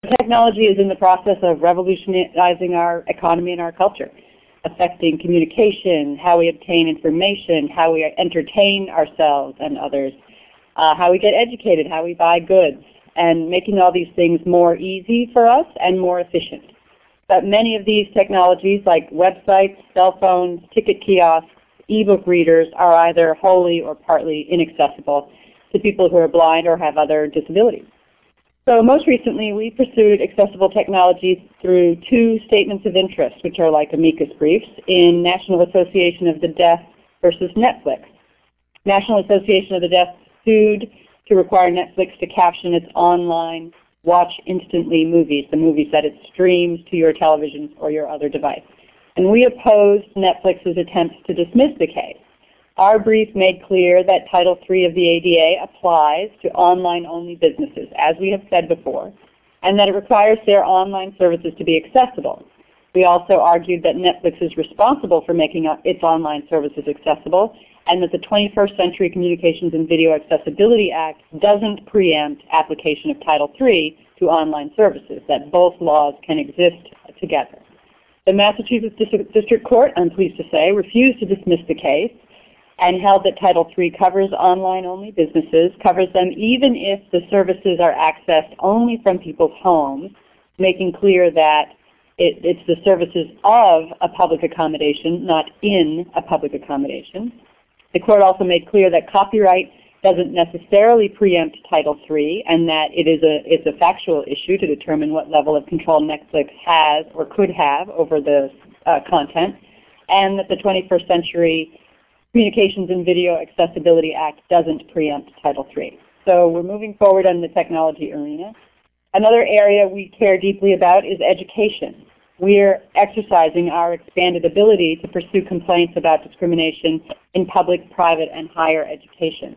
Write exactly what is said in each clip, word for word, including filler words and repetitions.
Technology is in the process of revolutionizing our economy and our culture, affecting communication, how we obtain information, how we entertain ourselves and others, uh, how we get educated, how we buy goods, and making all these things more easy for us and more efficient. But many of these technologies, like websites, cell phones, ticket kiosks, e-book readers, are either wholly or partly inaccessible to people who are blind or have other disabilities. So most recently, we pursued accessible technologies through two statements of interest, which are like amicus briefs, in National Association of the Deaf versus Netflix. National Association of the Deaf sued to require Netflix to caption its online watch instantly movies, the movies that it streams to your television or your other device. And we opposed Netflix's attempts to dismiss the case. Our brief made clear that Title three of the A D A applies to online-only businesses, as we have said before, and that it requires their online services to be accessible. We also argued that Netflix is responsible for making its online services accessible, and that the twenty-first Century Communications and Video Accessibility Act doesn't preempt application of Title three to online services, that both laws can exist together. The Massachusetts District Court, I'm pleased to say, refused to dismiss the case and held that Title three covers online-only businesses, covers them even if the services are accessed only from people's homes, making clear that it, it's the services of a public accommodation, not in a public accommodation. The court also made clear that copyright doesn't necessarily preempt Title three, and that it is a, it's a factual issue to determine what level of control Netflix has or could have over the uh, content, and that the twenty-first Century Communications and Video Accessibility Act doesn't preempt Title three. So we're moving forward in the technology arena. Another area we care deeply about is education. We're exercising our expanded ability to pursue complaints about discrimination in public, private, and higher education.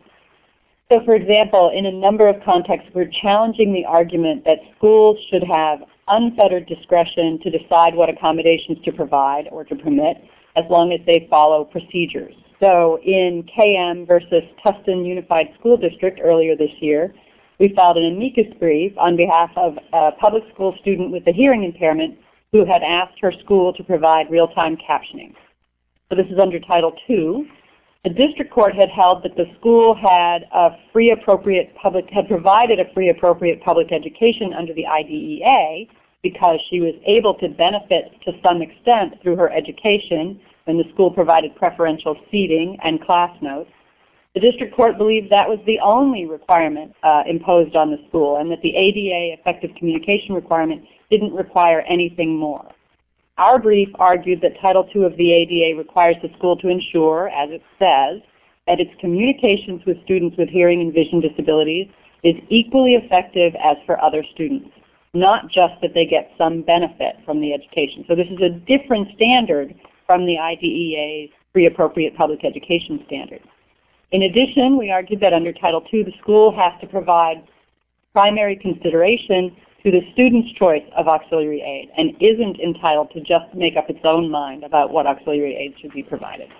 So for example, in a number of contexts, we're challenging the argument that schools should have unfettered discretion to decide what accommodations to provide or to permit, as long as they follow procedures. So in K M versus Tustin Unified School District earlier this year, we filed an amicus brief on behalf of a public school student with a hearing impairment who had asked her school to provide real-time captioning. So this is under Title two. The district court had held that the school had a free appropriate public had provided a free appropriate public education under the I D E A because she was able to benefit to some extent through her education when the school provided preferential seating and class notes. The district court believed that was the only requirement uh, imposed on the school, and that the A D A effective communication requirement didn't require anything more. Our brief argued that Title two of the A D A requires the school to ensure, as it says, that its communications with students with hearing and vision disabilities is equally effective as for other students, not just that they get some benefit from the education. So this is a different standard from the I D E A's free appropriate public education standard. In addition, we argued that under Title two, the school has to provide primary consideration to the student's choice of auxiliary aid and isn't entitled to just make up its own mind about what auxiliary aid should be provided.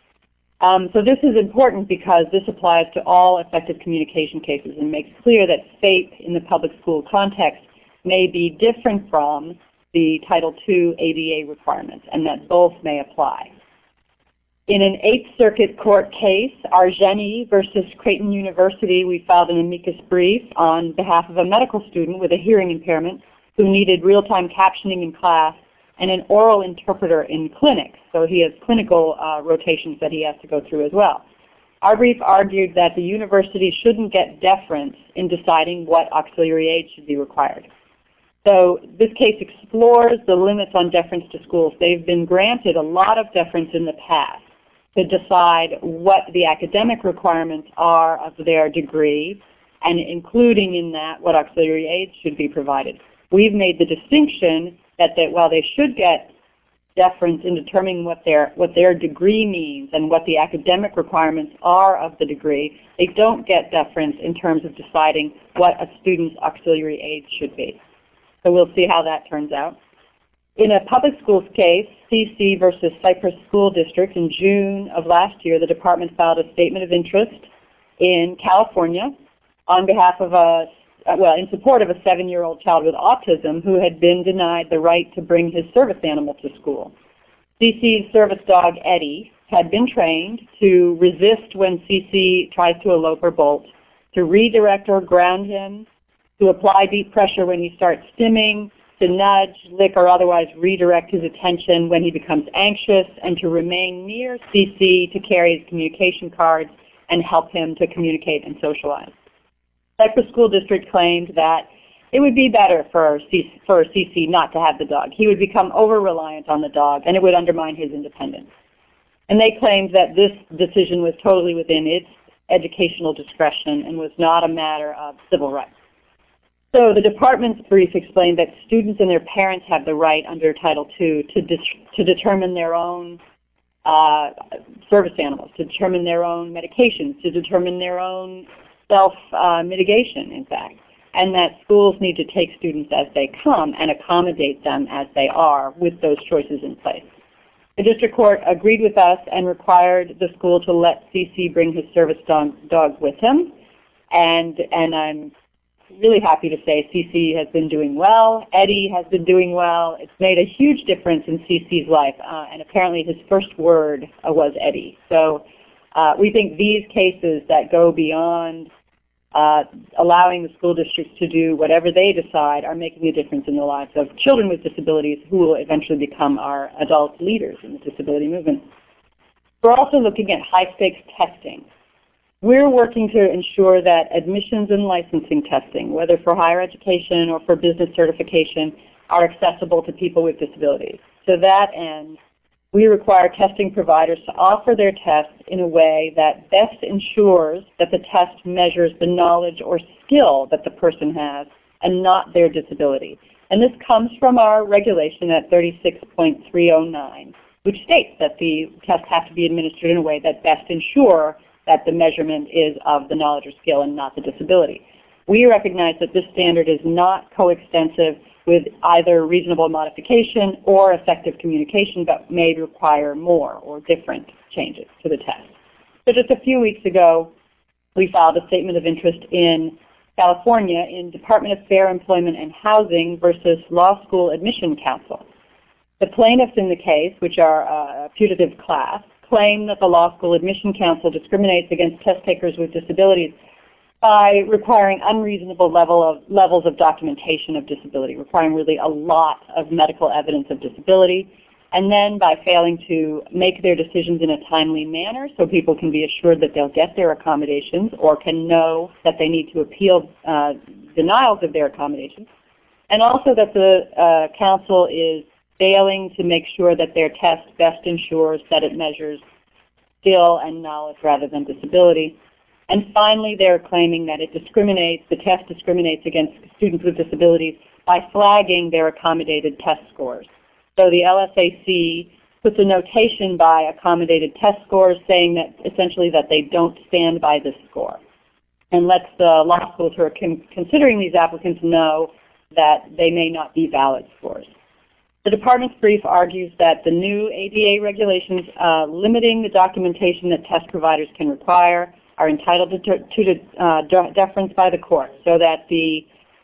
Um, so this is important because this applies to all effective communication cases and makes clear that FAPE in the public school context may be different from the Title two A D A requirements, and that both may apply. In an Eighth Circuit Court case, Argeni versus Creighton University, we filed an amicus brief on behalf of a medical student with a hearing impairment who needed real-time captioning in class and an oral interpreter in clinic. So he has clinical uh, rotations that he has to go through as well. Our brief argued that the university shouldn't get deference in deciding what auxiliary aid should be required. So this case explores the limits on deference to schools. They've been granted a lot of deference in the past to decide what the academic requirements are of their degree, and including in that what auxiliary aids should be provided. We've made the distinction that, that while they should get deference in determining what their, what their degree means and what the academic requirements are of the degree, they don't get deference in terms of deciding what a student's auxiliary aids should be. So we'll see how that turns out. In a public schools case, C C versus Cypress School District, in June of last year, the department filed a statement of interest in California on behalf of a, well, in support of a seven-year-old child with autism who had been denied the right to bring his service animal to school. C C's service dog, Eddie, had been trained to resist when C C tries to elope or bolt, to redirect or ground him, to apply deep pressure when he starts stimming, to nudge, lick, or otherwise redirect his attention when he becomes anxious, and to remain near C C to carry his communication cards and help him to communicate and socialize. Cypress School District claimed that it would be better for C C, for C C not to have the dog. He would become over-reliant on the dog, and it would undermine his independence. And they claimed that this decision was totally within its educational discretion and was not a matter of civil rights. So the department's brief explained that students and their parents have the right under Title two to, to determine their own uh, service animals, to determine their own medications, to determine their own self-mitigation, uh, in fact, and that schools need to take students as they come and accommodate them as they are with those choices in place. The district court agreed with us and required the school to let C C bring his service dog, dog with him, and, and I'm really happy to say C C has been doing well. Eddie has been doing well. It's made a huge difference in C C's life, uh, and apparently his first word uh, was Eddie. So uh, we think these cases that go beyond uh, allowing the school districts to do whatever they decide are making a difference in the lives of children with disabilities who will eventually become our adult leaders in the disability movement. We're also looking at high-stakes testing. We're working to ensure that admissions and licensing testing, whether for higher education or for business certification, are accessible to people with disabilities. To that end, we require testing providers to offer their tests in a way that best ensures that the test measures the knowledge or skill that the person has and not their disability. And this comes from our regulation at thirty-six point three oh nine, which states that the tests have to be administered in a way that best ensure that the measurement is of the knowledge or skill and not the disability. We recognize that this standard is not coextensive with either reasonable modification or effective communication, but may require more or different changes to the test. So just a few weeks ago, we filed a statement of interest in California in Department of Fair Employment and Housing versus Law School Admission Council. The plaintiffs in the case, which are a putative class, claim that the Law School Admission Council discriminates against test takers with disabilities by requiring unreasonable level of, levels of documentation of disability, requiring really a lot of medical evidence of disability, and then by failing to make their decisions in a timely manner so people can be assured that they'll get their accommodations or can know that they need to appeal uh, denials of their accommodations, and also that the uh, council is failing to make sure that their test best ensures that it measures skill and knowledge rather than disability. And finally, they're claiming that it discriminates, the test discriminates against students with disabilities by flagging their accommodated test scores. So the L S A C puts a notation by accommodated test scores saying that essentially that they don't stand by this score, and lets the law schools who are con considering these applicants know that they may not be valid scores. The department's brief argues that the new A D A regulations uh, limiting the documentation that test providers can require are entitled to, to uh, deference by the court, so that the,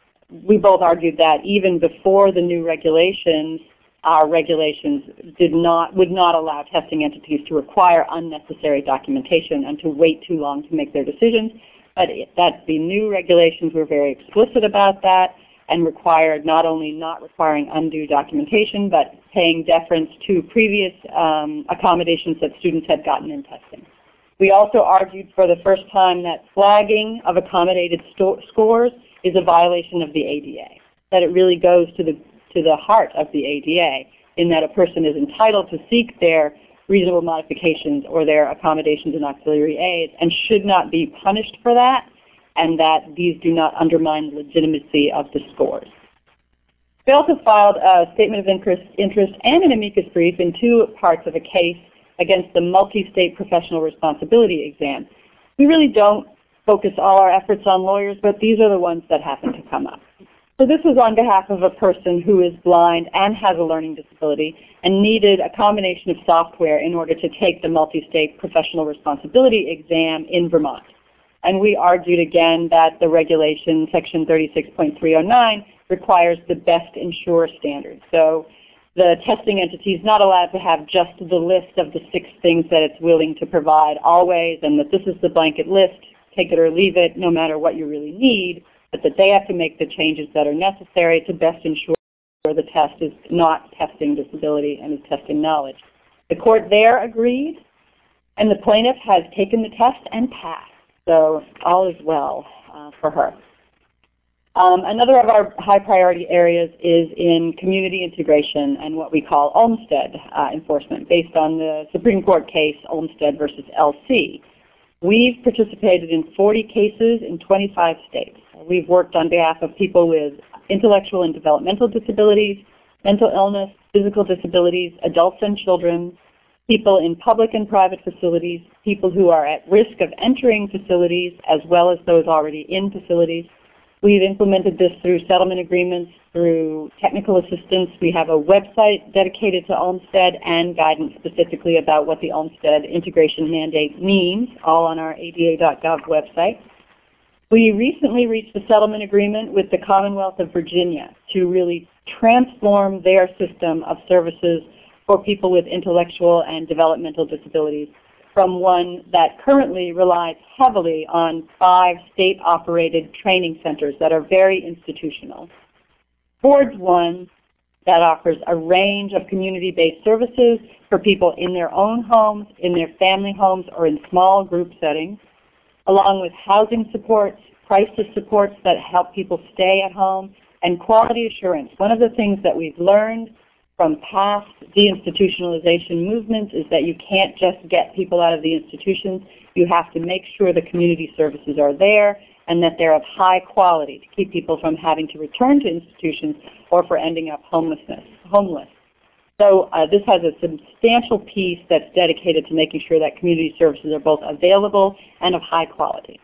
we both argued that even before the new regulations, our regulations did not, would not allow testing entities to require unnecessary documentation and to wait too long to make their decisions, but it, that the new regulations were very explicit about that and required not only not requiring undue documentation, but paying deference to previous um, accommodations that students had gotten in testing. We also argued for the first time that flagging of accommodated scores is a violation of the A D A, that it really goes to the, to the heart of the A D A, in that a person is entitled to seek their reasonable modifications or their accommodations and auxiliary aids and should not be punished for that, and that these do not undermine the legitimacy of the scores. We also filed a statement of interest, interest and an amicus brief in two parts of a case against the multi-state professional responsibility exam. We really don't focus all our efforts on lawyers, but these are the ones that happen to come up. So this was on behalf of a person who is blind and has a learning disability and needed a combination of software in order to take the multi-state professional responsibility exam in Vermont. And we argued again that the regulation, section thirty-six point three oh nine, requires the best insure standard. So the testing entity is not allowed to have just the list of the six things that it's willing to provide always, and that this is the blanket list, take it or leave it, no matter what you really need, but that they have to make the changes that are necessary to best ensure the test is not testing disability and is testing knowledge. The court there agreed, and the plaintiff has taken the test and passed. So all is well uh, for her. Um, another of our high priority areas is in community integration and what we call Olmstead uh, enforcement, based on the Supreme Court case Olmstead versus L C. We've participated in forty cases in twenty-five states. We've worked on behalf of people with intellectual and developmental disabilities, mental illness, physical disabilities, adults and children, people in public and private facilities, people who are at risk of entering facilities, as well as those already in facilities. We've implemented this through settlement agreements, through technical assistance. We have a website dedicated to Olmstead and guidance specifically about what the Olmstead integration mandate means, all on our A D A dot gov website. We recently reached a settlement agreement with the Commonwealth of Virginia to really transform their system of services for people with intellectual and developmental disabilities from one that currently relies heavily on five state-operated training centers that are very institutional, towards one that offers a range of community-based services for people in their own homes, in their family homes, or in small group settings, along with housing supports, crisis supports that help people stay at home, and quality assurance. One of the things that we've learned from past deinstitutionalization movements is that you can't just get people out of the institutions. You have to make sure the community services are there and that they're of high quality to keep people from having to return to institutions or for ending up homelessness, homeless. So uh, this has a substantial piece that's dedicated to making sure that community services are both available and of high quality.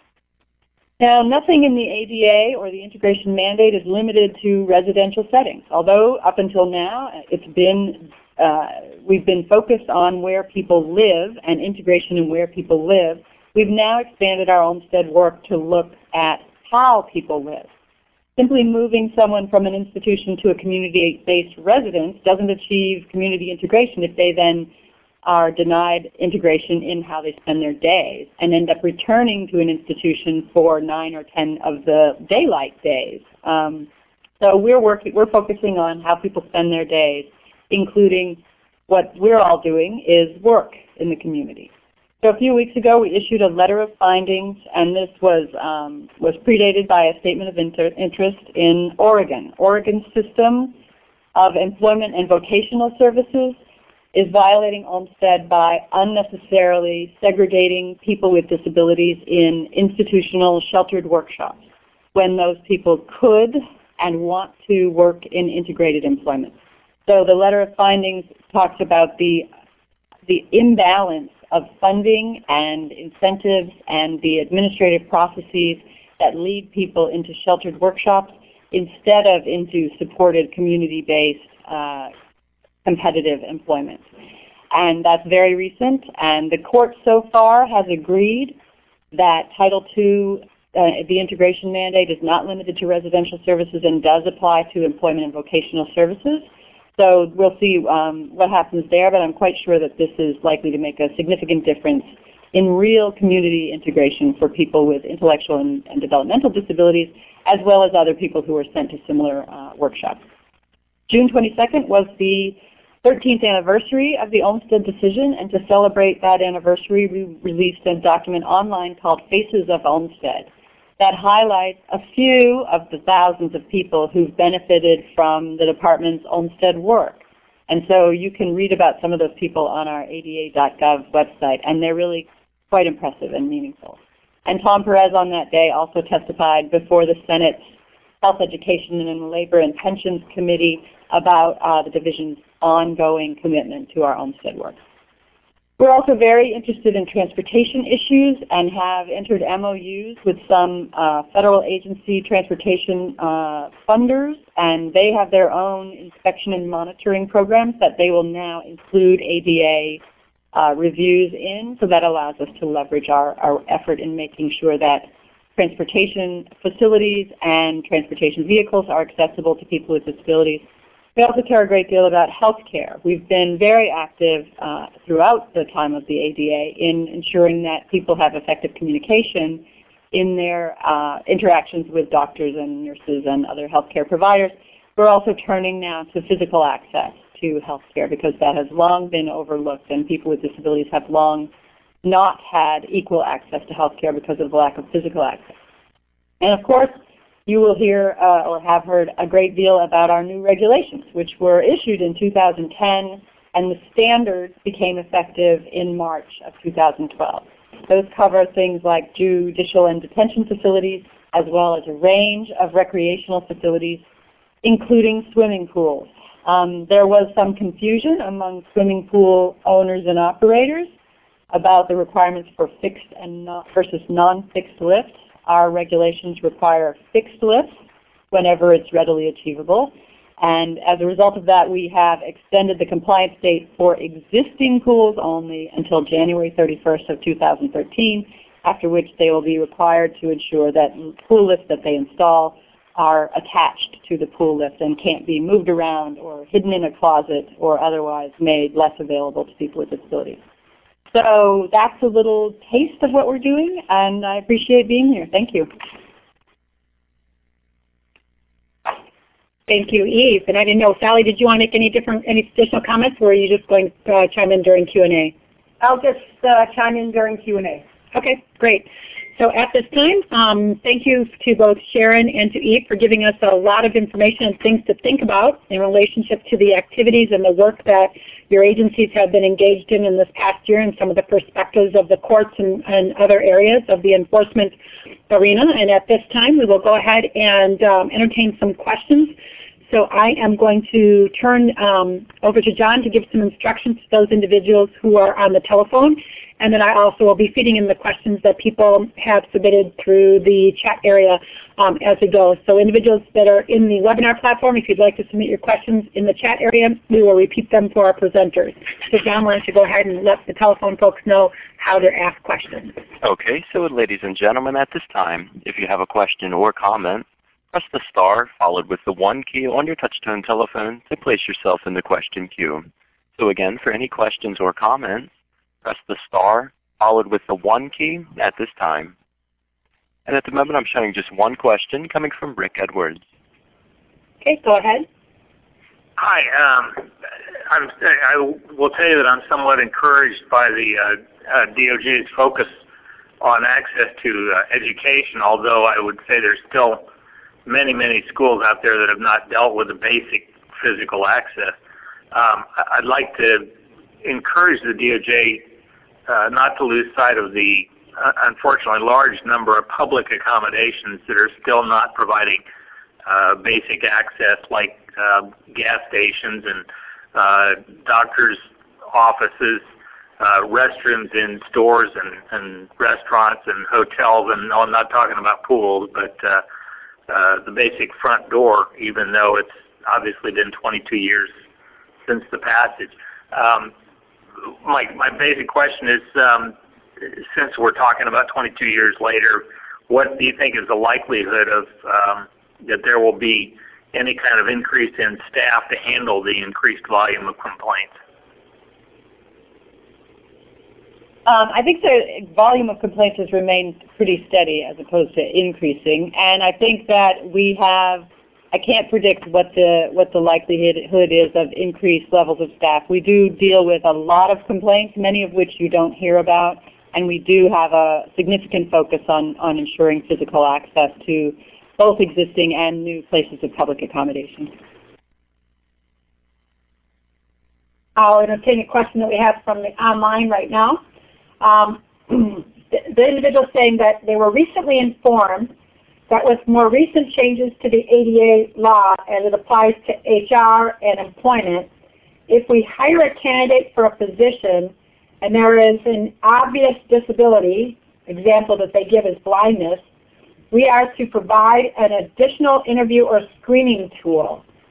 Now, nothing in the A D A or the integration mandate is limited to residential settings, although up until now it's been, uh, we've been focused on where people live and integration in where people live. We've now expanded our Olmstead work to look at how people live. Simply moving someone from an institution to a community-based residence doesn't achieve community integration if they then are denied integration in how they spend their days and end up returning to an institution for nine or ten of the daylight days. Um, so we're working, we're focusing on how people spend their days, including what we're all doing is work in the community. So a few weeks ago we issued a letter of findings, and this was um, was predated by a statement of inter interest in Oregon. Oregon's system of employment and vocational services is violating Olmstead by unnecessarily segregating people with disabilities in institutional sheltered workshops when those people could and want to work in integrated employment. So the letter of findings talks about the, the imbalance of funding and incentives and the administrative processes that lead people into sheltered workshops instead of into supported community-based uh, competitive employment. And that's very recent, and the court so far has agreed that Title two, uh, the integration mandate, is not limited to residential services and does apply to employment and vocational services. So we'll see um, what happens there, but I'm quite sure that this is likely to make a significant difference in real community integration for people with intellectual and, and developmental disabilities, as well as other people who are sent to similar uh, workshops. June twenty-second was the thirteenth anniversary of the Olmstead decision, and to celebrate that anniversary, we released a document online called Faces of Olmstead that highlights a few of the thousands of people who've benefited from the department's Olmstead work. And so you can read about some of those people on our A D A dot gov website, and they're really quite impressive and meaningful. And Tom Perez on that day also testified before the Senate's Health, Education, and Labor and Pensions Committee about uh, the division's ongoing commitment to our Olmstead work. We're also very interested in transportation issues and have entered M O Us with some uh, federal agency transportation uh, funders, and they have their own inspection and monitoring programs that they will now include A D A uh, reviews in, so that allows us to leverage our, our effort in making sure that transportation facilities and transportation vehicles are accessible to people with disabilities. We also care a great deal about health care. We've been very active uh, throughout the time of the A D A in ensuring that people have effective communication in their uh, interactions with doctors and nurses and other healthcare providers. We're also turning now to physical access to healthcare because that has long been overlooked, and people with disabilities have long not had equal access to healthcare because of the lack of physical access. And of course, you will hear uh, or have heard a great deal about our new regulations, which were issued in two thousand ten, and the standards became effective in March of two thousand twelve. Those cover things like judicial and detention facilities, as well as a range of recreational facilities, including swimming pools. Um, there was some confusion among swimming pool owners and operators about the requirements for fixed and not versus non-fixed lifts. Our regulations require fixed lifts whenever it's readily achievable. And as a result of that, we have extended the compliance date for existing pools only until January thirty-first of two thousand thirteen, after which they will be required to ensure that pool lifts that they install are attached to the pool lift and can't be moved around or hidden in a closet or otherwise made less available to people with disabilities. So that's a little taste of what we're doing, and I appreciate being here. Thank you. Thank you, Eve. And I didn't know, Sally, did you want to make any different, any additional comments, or are you just going to uh, chime in during Q and A? I'll just uh, chime in during Q and A. Okay, great. So at this time, um, thank you to both Sharon and to Eve for giving us a lot of information and things to think about in relationship to the activities and the work that your agencies have been engaged in in this past year and some of the perspectives of the courts and, and other areas of the enforcement arena. And at this time, we will go ahead and um, entertain some questions. So I am going to turn um, over to John to give some instructions to those individuals who are on the telephone. And then I also will be feeding in the questions that people have submitted through the chat area um, as we go. So individuals that are in the webinar platform, if you'd like to submit your questions in the chat area, we will repeat them for our presenters. So John, why don't you go ahead and let the telephone folks know how to ask questions. Okay, so ladies and gentlemen, at this time, if you have a question or comment, press the star followed with the one key on your touch-tone telephone to place yourself in the question queue. So again, for any questions or comments, press the star followed with the one key at this time. And at the moment, I'm showing just one question coming from Rick Edwards. Okay, go ahead. Hi. Um, I'm, I will tell you that I'm somewhat encouraged by the uh, uh, D O J's focus on access to uh, education, although I would say there's still many, many schools out there that have not dealt with the basic physical access. Um, I'd like to encourage the D O J uh, not to lose sight of the uh, unfortunately large number of public accommodations that are still not providing uh, basic access, like uh, gas stations and uh, doctors' offices, uh, restrooms in stores and, and restaurants and hotels, and no, I'm not talking about pools, but uh, uh, the basic front door, even though it's obviously been twenty-two years since the passage. Um, my, my basic question is, um, since we're talking about twenty-two years later, what do you think is the likelihood of um, that there will be any kind of increase in staff to handle the increased volume of complaints? Um, I think the volume of complaints has remained pretty steady as opposed to increasing, and I think that we have, I can't predict what the what the likelihood is of increased levels of staff. We do deal with a lot of complaints, many of which you don't hear about, and we do have a significant focus on, on ensuring physical access to both existing and new places of public accommodation. I'll entertain a question that we have from the online right now. Um, the, the individual saying that they were recently informed that with more recent changes to the A D A law as it applies to H R and employment, if we hire a candidate for a position and there is an obvious disability, example that they give is blindness, we are to provide an additional interview or screening tool.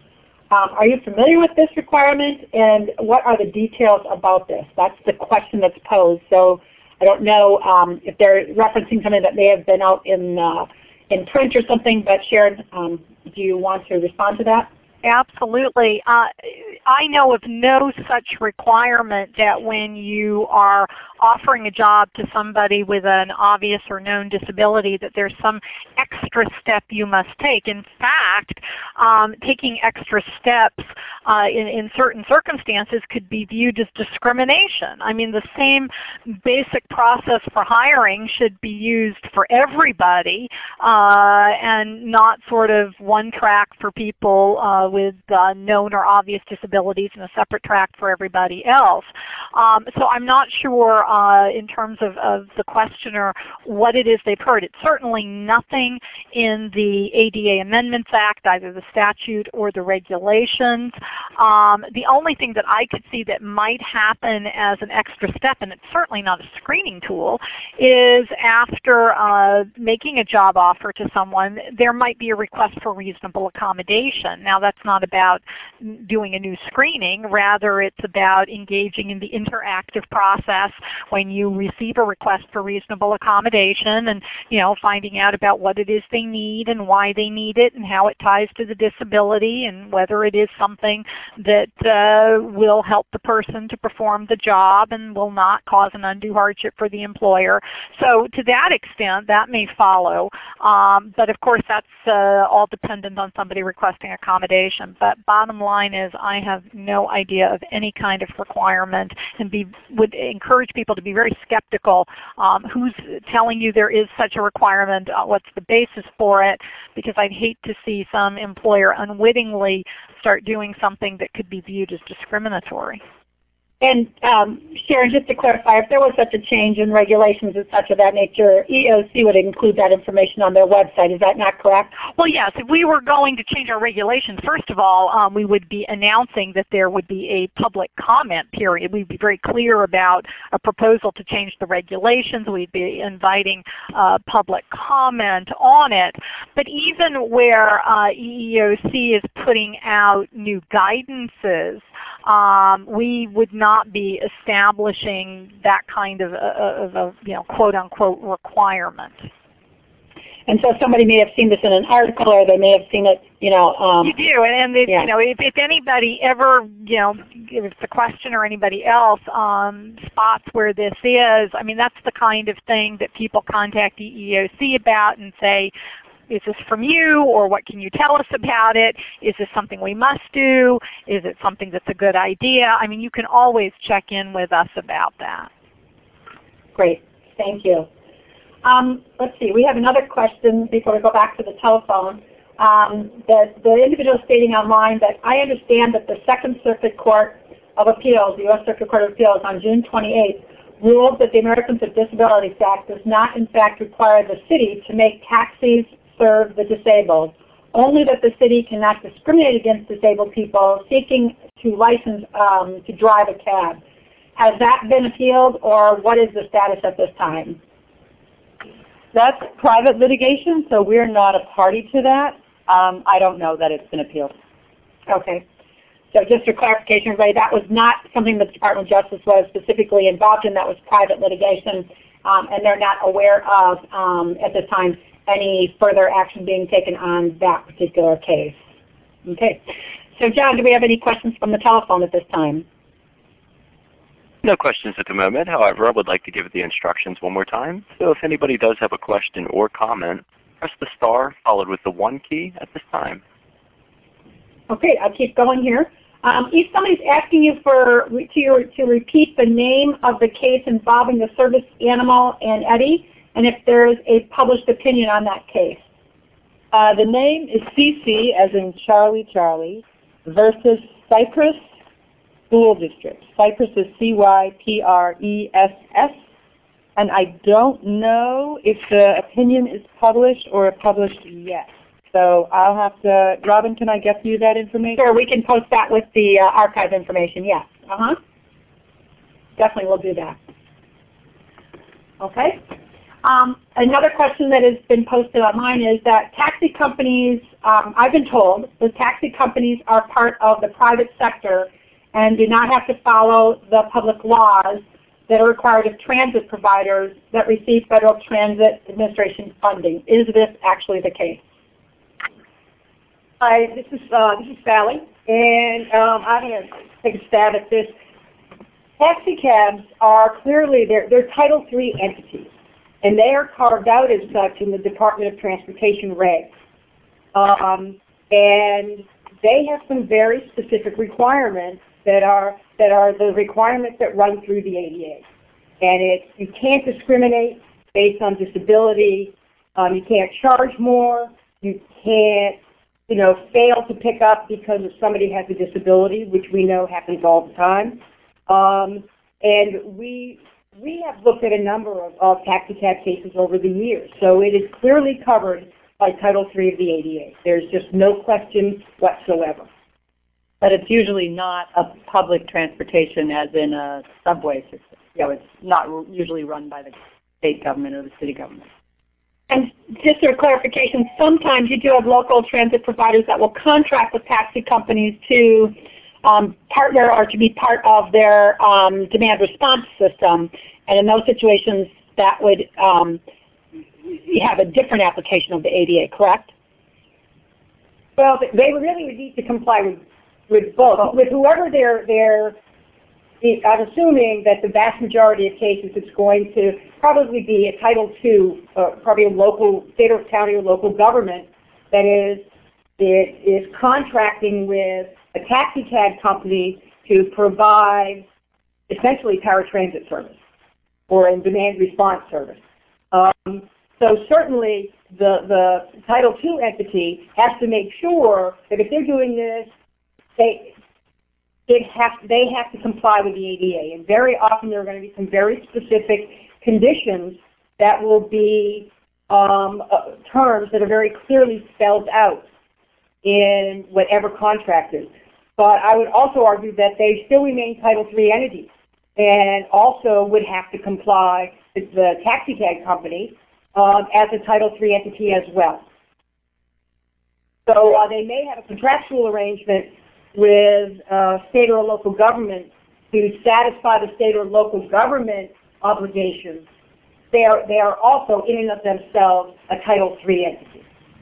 Um, are you familiar with this requirement, and what are the details about this? That's the question that's posed. So I don't know um, if they're referencing something that may have been out in uh, in print or something, but Sharon, um, do you want to respond to that? Absolutely. Uh, I know of no such requirement that when you are offering a job to somebody with an obvious or known disability that there's some extra step you must take. In fact, um, taking extra steps uh, in, in certain circumstances could be viewed as discrimination. I mean, the same basic process for hiring should be used for everybody uh, and not sort of one track for people uh, with uh, known or obvious disabilities and a separate track for everybody else. Um, so I'm not sure uh, in terms of, of the questioner what it is they've heard. It's certainly nothing in the A D A Amendments Act, either the statute or the regulations. Um, the only thing that I could see that might happen as an extra step, and it's certainly not a screening tool, is after uh, making a job offer to someone, there might be a request for reasonable accommodation. Now that's not about doing a new screening, rather it's about engaging in the interactive process when you receive a request for reasonable accommodation and, you know, finding out about what it is they need and why they need it and how it ties to the disability and whether it is something that uh, will help the person to perform the job and will not cause an undue hardship for the employer. So to that extent, that may follow. Um, but of course, that's uh, all dependent on somebody requesting accommodation. But bottom line is I have no idea of any kind of requirement and be, would encourage people to be very skeptical. Um, who's telling you there is such a requirement? Uh, what's the basis for it? Because I'd hate to see some employer unwittingly start doing something that could be viewed as discriminatory. And um, Sharon, just to clarify, if there was such a change in regulations and such of that nature, E O C would include that information on their website. Is that not correct? Well, yes. If we were going to change our regulations, first of all, um, we would be announcing that there would be a public comment period. We'd be very clear about a proposal to change the regulations. We'd be inviting uh, public comment on it. But even where uh, E E O C is putting out new guidances, um, we would not not be establishing that kind of a, of a you know, quote unquote requirement. And so somebody may have seen this in an article, or they may have seen it, you know. Um, you do, and, and it, yeah. you know, if, if anybody ever, you know, if the questioner or anybody else um, spots where this is, I mean, that's the kind of thing that people contact E E O C about and say, is this from you, or what can you tell us about it? Is this something we must do? Is it something that's a good idea? I mean, you can always check in with us about that. Great, thank you. Um, let's see, we have another question before we go back to the telephone. Um, the, the individual stating online that I understand that the Second Circuit Court of Appeals, the U S Circuit Court of Appeals, on June twenty-eighth, ruled that the Americans with Disabilities Act does not in fact require the city to make taxis serve the disabled, only that the city cannot discriminate against disabled people seeking to license um, to drive a cab. Has that been appealed, or what is the status at this time? That's private litigation, so we're not a party to that. Um, I don't know that it's been appealed. Okay. So just for clarification, everybody, that was not something that the Department of Justice was specifically involved in. That was private litigation, um, and they're not aware of, um, at this time, any further action being taken on that particular case. Okay. So John, do we have any questions from the telephone at this time? No questions at the moment. However, I would like to give the instructions one more time. So if anybody does have a question or comment, press the star followed with the one key at this time. Okay, I'll keep going here. Um, if somebody's asking you for to, to repeat the name of the case involving the service animal and Eddie, and if there's a published opinion on that case. Uh, the name is C C, as in Charlie Charlie, versus Cypress School District. Cypress is C Y P R E S S, and I don't know if the opinion is published or published yet. So I'll have to, Robin, can I get you that information? Sure, we can post that with the uh, archive information, yes. Uh-huh. Definitely we'll do that. Okay. Um, another question that has been posted online is that taxi companies, um, I've been told that taxi companies are part of the private sector and do not have to follow the public laws that are required of transit providers that receive Federal Transit Administration funding. Is this actually the case? Hi, this is uh, this is Sally, and um, I'm going to take a stab at this. Taxi cabs are clearly they're, they're Title three entities, and they are carved out as such in the Department of Transportation regs. Um, and they have some very specific requirements that are that are the requirements that run through the A D A. And it's you can't discriminate based on disability. Um, you can't charge more. You can't you know, fail to pick up because if somebody has a disability, which we know happens all the time. Um, and we we have looked at a number of, of taxi cab cases over the years. So it is clearly covered by Title three of the A D A. There's just no question whatsoever. But it's usually not a public transportation as in a subway system. So it's not usually run by the state government or the city government. And just for clarification, sometimes you do have local transit providers that will contract with taxi companies to um, partner or to be part of their um, demand response system. And in those situations, that would um, have a different application of the A D A, correct? Well, they really would need to comply with, with both, with whoever they're, they're I'm assuming that the vast majority of cases it's going to probably be a Title two, uh, probably a local, state or county or local government that is, it is contracting with a taxi cab company to provide essentially paratransit service or a demand response service. Um, so certainly the, the Title two entity has to make sure that if they're doing this, they, It has, they have to comply with the A D A, and very often there are going to be some very specific conditions that will be um, uh, terms that are very clearly spelled out in whatever contract is. But I would also argue that they still remain Title three entities and also would have to comply with the taxi cab company um, as a Title three entity as well. So uh, they may have a contractual arrangement with uh, state or local government to satisfy the state or local government obligations. They are, they are also in and of themselves a Title three entity.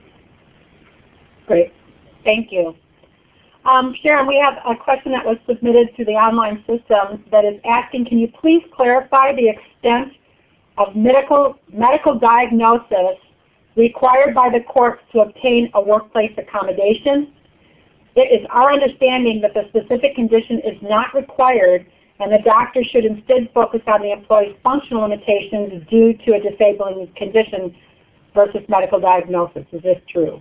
Great. Thank you. Um, Sharon, we have a question that was submitted to the online system that is asking, can you please clarify the extent of medical, medical diagnosis required by the courts to obtain a workplace accommodation? It is our understanding that the specific condition is not required, and the doctor should instead focus on the employee's functional limitations due to a disabling condition versus medical diagnosis. Is this true?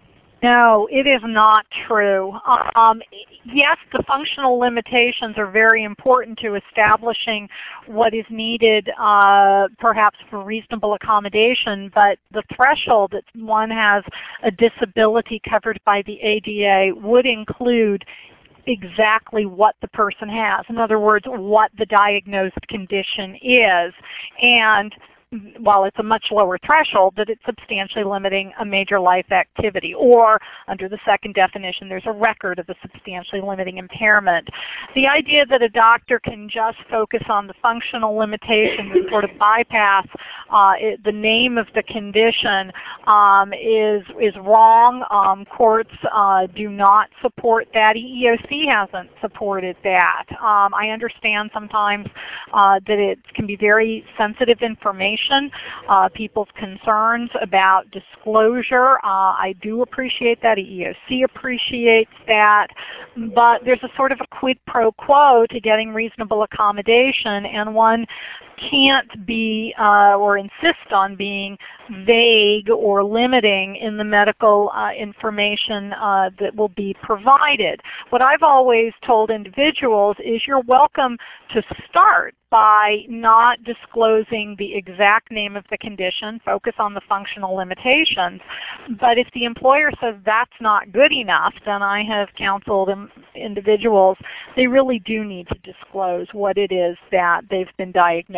No, it is not true. Um, yes, the functional limitations are very important to establishing what is needed uh, perhaps for reasonable accommodation, but the threshold that one has a disability covered by the A D A would include exactly what the person has. In other words, what the diagnosed condition is. And while it's a much lower threshold, that it's substantially limiting a major life activity. Or, under the second definition, there's a record of a substantially limiting impairment. The idea that a doctor can just focus on the functional limitations and sort of bypass uh, it, the name of the condition um, is, is wrong. Um, courts uh, do not support that. E E O C hasn't supported that. Um, I understand sometimes uh, that it can be very sensitive information. Uh, people's concerns about disclosure. Uh, I do appreciate that. E E O C appreciates that. But there's a sort of a quid pro quo to getting reasonable accommodation, and one can't be uh, or insist on being vague or limiting in the medical uh, information uh, that will be provided. What I've always told individuals is you're welcome to start by not disclosing the exact name of the condition, focus on the functional limitations. But if the employer says that's not good enough, then I have counseled individuals, they really do need to disclose what it is that they've been diagnosed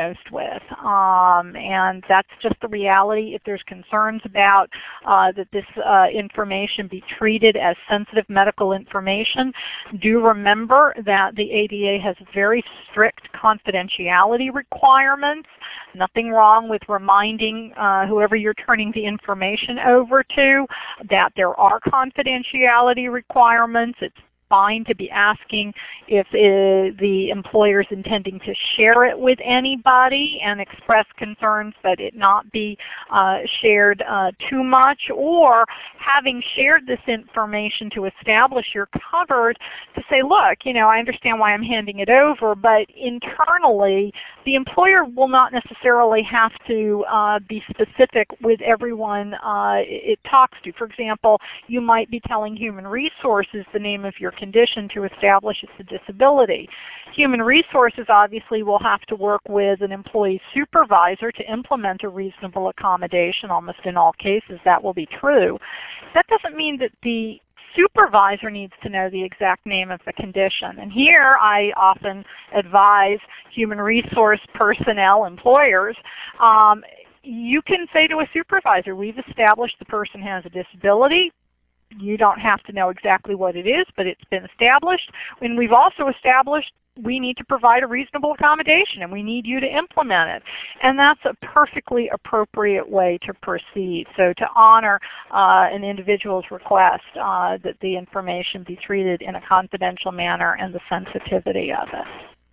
diagnosed with. Um, and that's just the reality. If there's concerns about uh, that this uh, information be treated as sensitive medical information, do remember that the A D A has very strict confidentiality requirements. Nothing wrong with reminding uh, whoever you're turning the information over to that there are confidentiality requirements. It's fine to be asking if uh, the employer is intending to share it with anybody and express concerns that it not be uh, shared uh, too much, or having shared this information to establish you're covered, to say, look, you know, I understand why I'm handing it over, but internally the employer will not necessarily have to uh, be specific with everyone uh, it talks to. For example, you might be telling Human Resources the name of your condition to establish it's a disability. Human Resources obviously will have to work with an employee supervisor to implement a reasonable accommodation. Almost in all cases that will be true. That doesn't mean that the supervisor needs to know the exact name of the condition. And here I often advise human resource personnel, employers, um, you can say to a supervisor, we've established the person has a disability. You don't have to know exactly what it is, but it's been established. And we've also established we need to provide a reasonable accommodation, and we need you to implement it. And that's a perfectly appropriate way to proceed. So to honor uh, an individual's request uh, that the information be treated in a confidential manner and the sensitivity of it.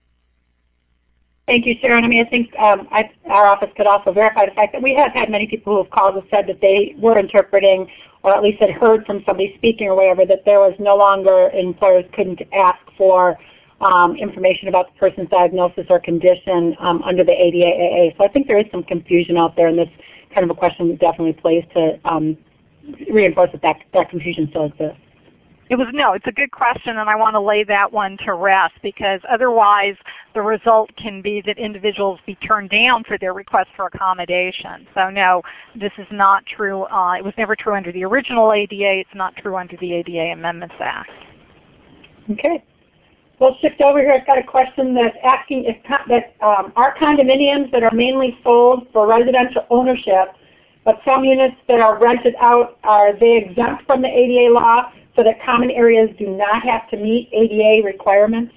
Thank you, Sharon. I mean, I think um, I, our office could also verify the fact that we have had many people who have called and said that they were interpreting, or at least had heard from somebody speaking or whatever, that there was no longer, employers couldn't ask for um, information about the person's diagnosis or condition um, under the A D A A A. So I think there is some confusion out there, and this kind of a question definitely plays to um, reinforce that, that that confusion still exists. It was, no, it's a good question, and I want to lay that one to rest, because otherwise the result can be that individuals be turned down for their request for accommodation. So no, this is not true. Uh, it was never true under the original A D A. It's not true under the A D A Amendments Act. Okay. We'll shift over here. I've got a question that's asking if that um, are condominiums that are mainly sold for residential ownership, but some units that are rented out, are they exempt from the A D A law, so that common areas do not have to meet A D A requirements?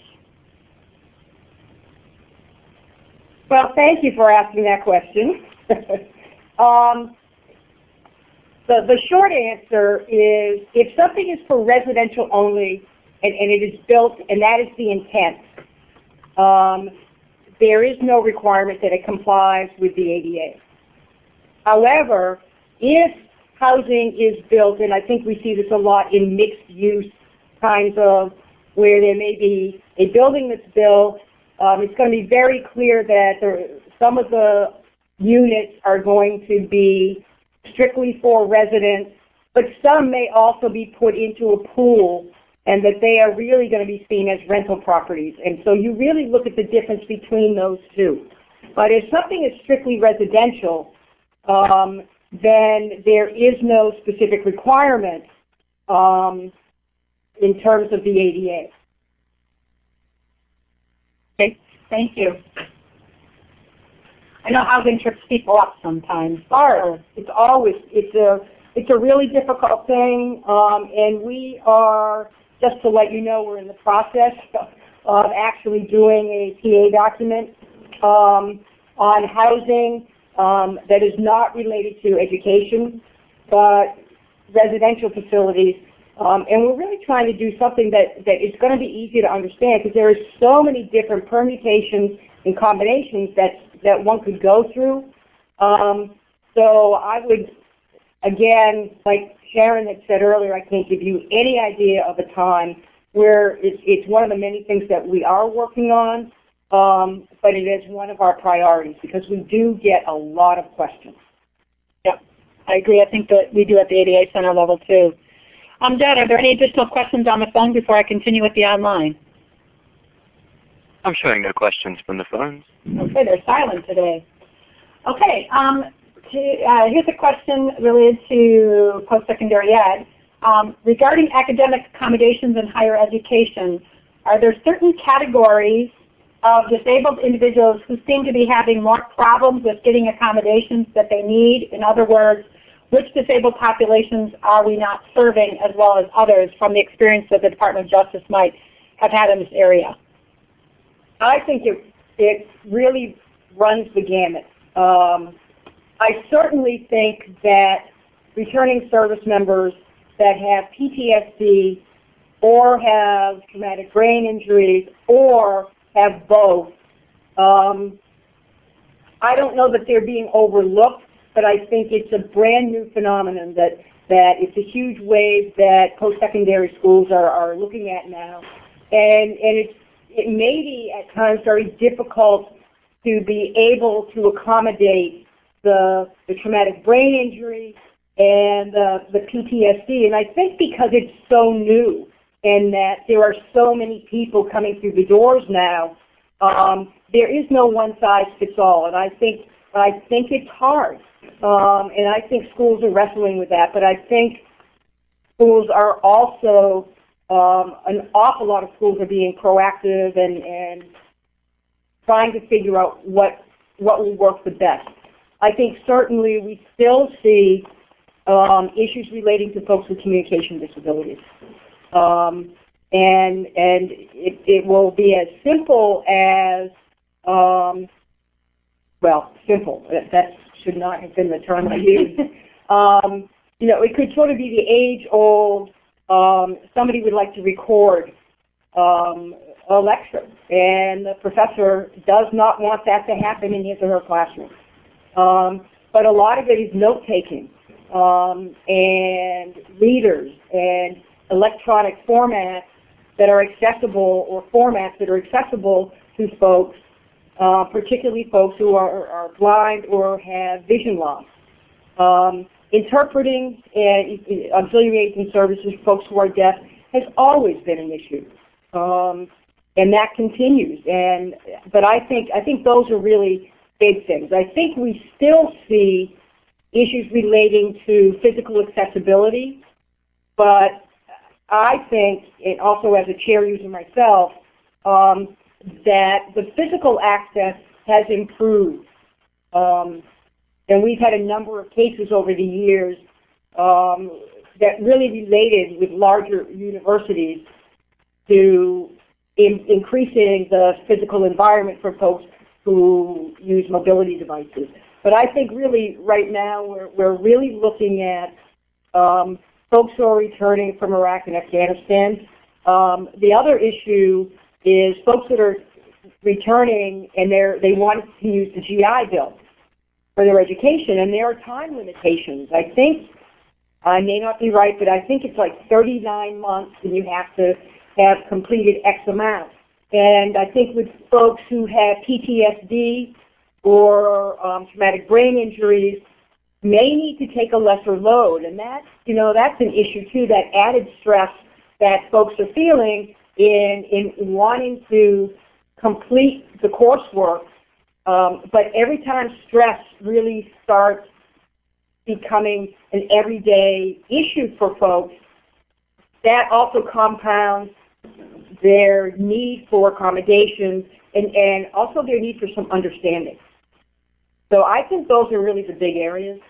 Well, thank you for asking that question. um, the, the short answer is, if something is for residential only and, and it is built, and that is the intent, um, there is no requirement that it complies with the A D A. However, if housing is built, and I think we see this a lot in mixed use kinds of, where there may be a building that's built, um, it's going to be very clear that there, some of the units are going to be strictly for residents, but some may also be put into a pool, and that they are really going to be seen as rental properties. And so you really look at the difference between those two. But if something is strictly residential, um, then there is no specific requirement um, in terms of the A D A. Okay, thank you. I know housing trips people up sometimes. Sure. It's always, it's a, it's a really difficult thing, um, and we are, just to let you know, we're in the process of actually doing a P A document um, on housing Um, that is not related to education, but residential facilities. Um, and we're really trying to do something that, that is going to be easy to understand, because there are so many different permutations and combinations that, that one could go through. Um, so I would, again, like Sharon had said earlier, I can't give you any idea of a time where it's, it's one of the many things that we are working on. Um, but it is one of our priorities, because we do get a lot of questions. Yep, I agree. I think that we do at the A D A Center level too. Um, Deb, are there any additional questions on the phone before I continue with the online? I'm showing no questions from the phones. Okay, they're silent today. Okay, um, to, uh, here's a question related to post-secondary ed. Um, regarding academic accommodations in higher education, are there certain categories of disabled individuals who seem to be having more problems with getting accommodations that they need? In other words, which disabled populations are we not serving as well as others from the experience that the Department of Justice might have had in this area? I think it, it really runs the gamut. Um, I certainly think that returning service members that have P T S D or have traumatic brain injuries or have both, um, I don't know that they're being overlooked, but I think it's a brand new phenomenon that, that it's a huge wave that post-secondary schools are, are looking at now. And, and it's, it may be at times very difficult to be able to accommodate the, the traumatic brain injury and uh, the P T S D. And I think because it's so new and that there are so many people coming through the doors now, um, there is no one size fits all. And I think, I think it's hard. Um, and I think schools are wrestling with that. But I think schools are also, um, an awful lot of schools are being proactive and, and trying to figure out what, what will work the best. I think certainly we still see um, issues relating to folks with communication disabilities. Um, and and it, it will be as simple as, um, well, simple. That, that should not have been the term I used. um, you know, it could sort of be the age-old, um, somebody would like to record um, a lecture, and the professor does not want that to happen in his or her classroom. Um, but a lot of it is note-taking um, and readers and electronic formats that are accessible, or formats that are accessible to folks, uh, particularly folks who are, are blind or have vision loss. Um, interpreting and auxiliary aids and services for folks who are deaf has always been an issue, um, and that continues. And but I think I think those are really big things. I think we still see issues relating to physical accessibility, but I think, and also as a chair user myself, um, that the physical access has improved. Um, and we've had a number of cases over the years um, that really related with larger universities to in, increasing the physical environment for folks who use mobility devices. But I think really right now we're, we're really looking at um, folks who are returning from Iraq and Afghanistan. Um, the other issue is folks that are returning and they're, they want to use the G I Bill for their education, and there are time limitations. I think, I may not be right, but I think it's like thirty-nine months and you have to have completed X amount. And I think with folks who have P T S D or um, traumatic brain injuries, may need to take a lesser load, and that's, you know, that's an issue too, that added stress that folks are feeling in, in wanting to complete the coursework, um, but every time stress really starts becoming an everyday issue for folks, that also compounds their need for accommodations and, and also their need for some understanding. So I think those are really the big areas.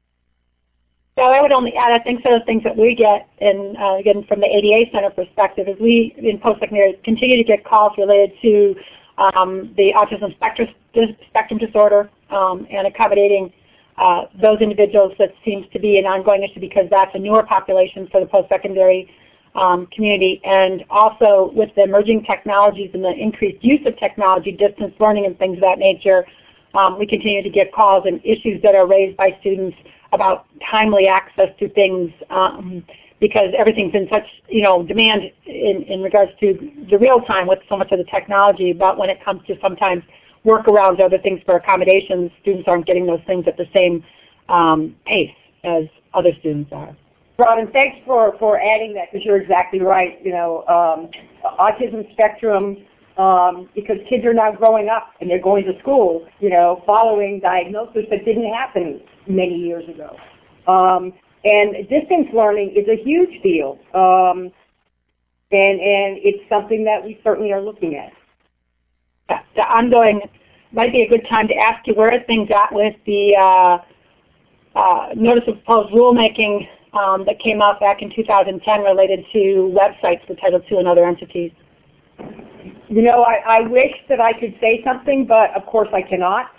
So I would only add, I think some of the things that we get, in, uh, again, from the A D A Center perspective, is we, in post-secondary, continue to get calls related to um, the autism spectrum, spectrum disorder um, and accommodating uh, those individuals. That seems to be an ongoing issue because that's a newer population for the post-secondary um, community. And also with the emerging technologies and the increased use of technology, distance learning and things of that nature, um, we continue to get calls and issues that are raised by students about timely access to things, um, because everything's in such, you know, demand in, in regards to the real time with so much of the technology. But when it comes to sometimes workarounds or other things for accommodations, students aren't getting those things at the same um, pace as other students are. Robin, thanks for, for adding that, because you're exactly right. You know, um, autism spectrum, um, because kids are now growing up and they're going to school, you know, following diagnosis that didn't happen many years ago. Um, and distance learning is a huge deal, um, and, and it's something that we certainly are looking at. the ongoing, might be a good time to ask you where are things at with the uh, uh, notice of proposed rulemaking um, that came out back in two thousand ten related to websites for Title two and other entities. You know, I, I wish that I could say something, but of course I cannot.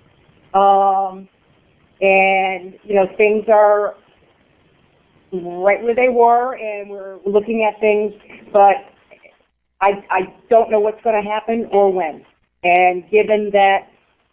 Um, and, you know, things are right where they were, and we're looking at things, but I, I don't know what's going to happen or when. And given that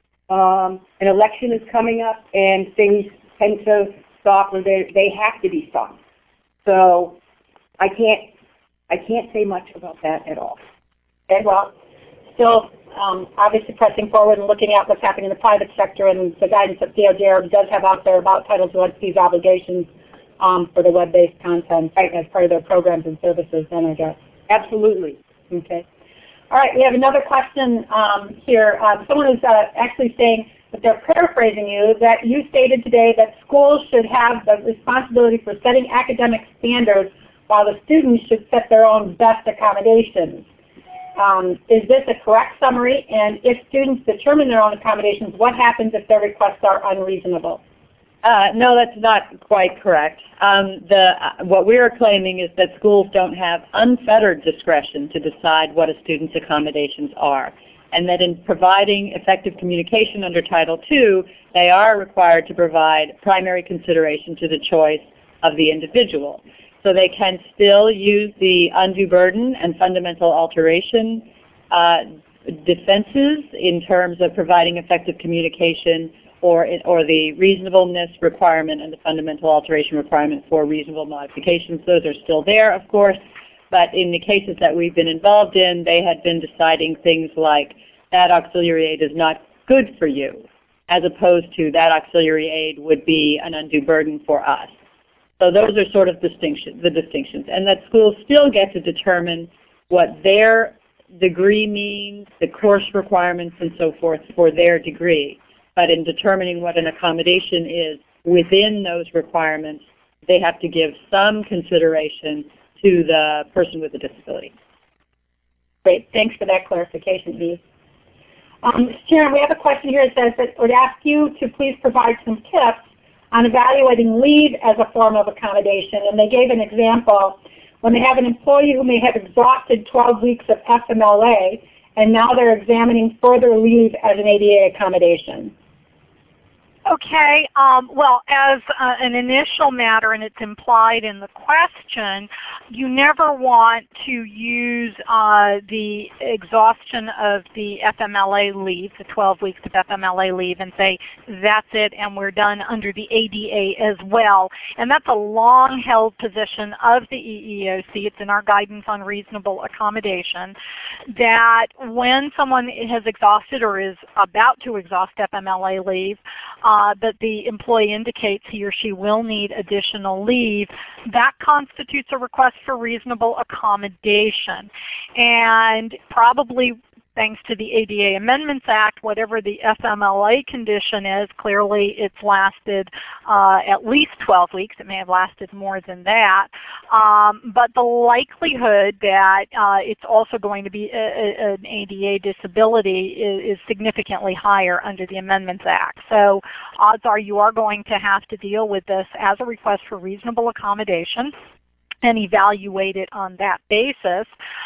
um, an election is coming up and things tend to stop, or they, they have to be stopped. So I can't, I can't say much about that at all. Okay, well, still um, obviously pressing forward and looking at what's happening in the private sector and the guidance that D O J does have out there about Title two entities obligations um, for the web-based content as part of their programs and services, then I guess. Absolutely. Okay. All right, we have another question um, here. Um, someone is uh, actually saying that they're paraphrasing you, that you stated today that schools should have the responsibility for setting academic standards while the students should set their own best accommodations. Um, is this a correct summary? And if students determine their own accommodations, what happens if their requests are unreasonable? Uh, no, that's not quite correct. Um, the, uh, what we are claiming is that schools don't have unfettered discretion to decide what a student's accommodations are, and that in providing effective communication under Title two, they are required to provide primary consideration to the choice of the individual. So they can still use the undue burden and fundamental alteration uh, defenses in terms of providing effective communication, or, or the reasonableness requirement and the fundamental alteration requirement for reasonable modifications. Those are still there, of course, but in the cases that we've been involved in, they had been deciding things like that auxiliary aid is not good for you, as opposed to that auxiliary aid would be an undue burden for us. So those are sort of distinction, the distinctions, and that schools still get to determine what their degree means, the course requirements and so forth for their degree. But in determining what an accommodation is within those requirements, they have to give some consideration to the person with a disability. Great, thanks for that clarification, Eve. Um, Sharon, we have a question here that says that would ask you to please provide some tips on evaluating leave as a form of accommodation. And they gave an example when they have an employee who may have exhausted twelve weeks of F M L A, and now they're examining further leave as an A D A accommodation. Okay, um, well, as uh, an initial matter, and it's implied in the question, you never want to use uh, the exhaustion of the F M L A leave, the twelve weeks of F M L A leave, and say, that's it, and we're done under the A D A as well. And that's a long-held position of the E E O C. It's in our guidance on reasonable accommodation, that when someone has exhausted or is about to exhaust F M L A leave, Uh, but the employee indicates he or she will need additional leave, that constitutes a request for reasonable accommodation. And probably thanks to the A D A Amendments Act, whatever the F M L A condition is, clearly it's lasted uh, at least twelve weeks. It may have lasted more than that. Um, but the likelihood that uh, it's also going to be a, a, an A D A disability is, is significantly higher under the Amendments Act. So odds are you are going to have to deal with this as a request for reasonable accommodation and evaluate it on that basis.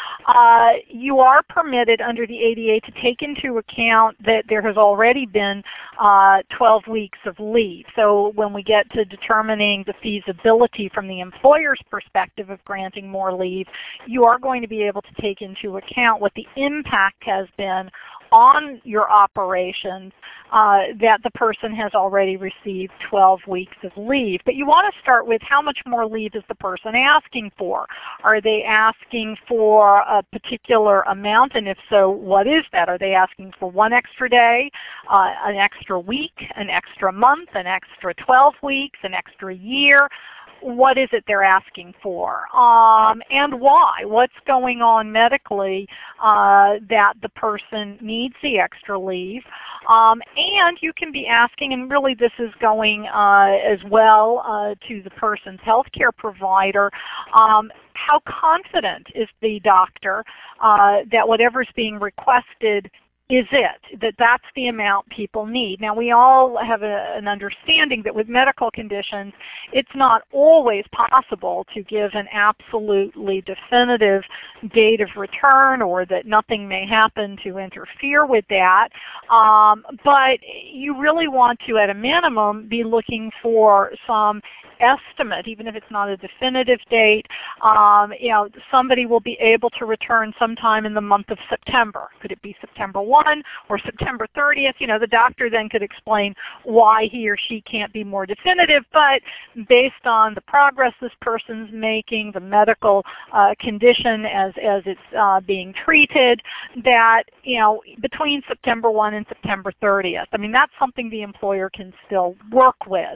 Uh, you are permitted under the A D A to take into account that there has already been uh, twelve weeks of leave. So when we get to determining the feasibility from the employer's perspective of granting more leave, you are going to be able to take into account what the impact has been on your operations uh, that the person has already received twelve weeks of leave. But you want to start with how much more leave is the person asking for? Are they asking for a particular amount, and if so, what is that? Are they asking for one extra day, uh, an extra week, an extra month, an extra twelve weeks, an extra year? What is it they're asking for, um, and why? What's going on medically uh, that the person needs the extra leave? Um, and you can be asking, and really this is going uh, as well uh, to the person's healthcare provider, um, how confident is the doctor uh, that whatever's being requested is it, that that's the amount people need. Now, we all have a, an understanding that with medical conditions, it's not always possible to give an absolutely definitive date of return, or that nothing may happen to interfere with that. Um, but you really want to, at a minimum, be looking for some estimate, even if it's not a definitive date. Um, you know, somebody will be able to return sometime in the month of September. Could it be September first or September thirtieth? You know, the doctor then could explain why he or she can't be more definitive, but based on the progress this person's making, the medical uh, condition as, as it's uh, being treated, that, you know, between September first and September thirtieth. I mean, that's something the employer can still work with.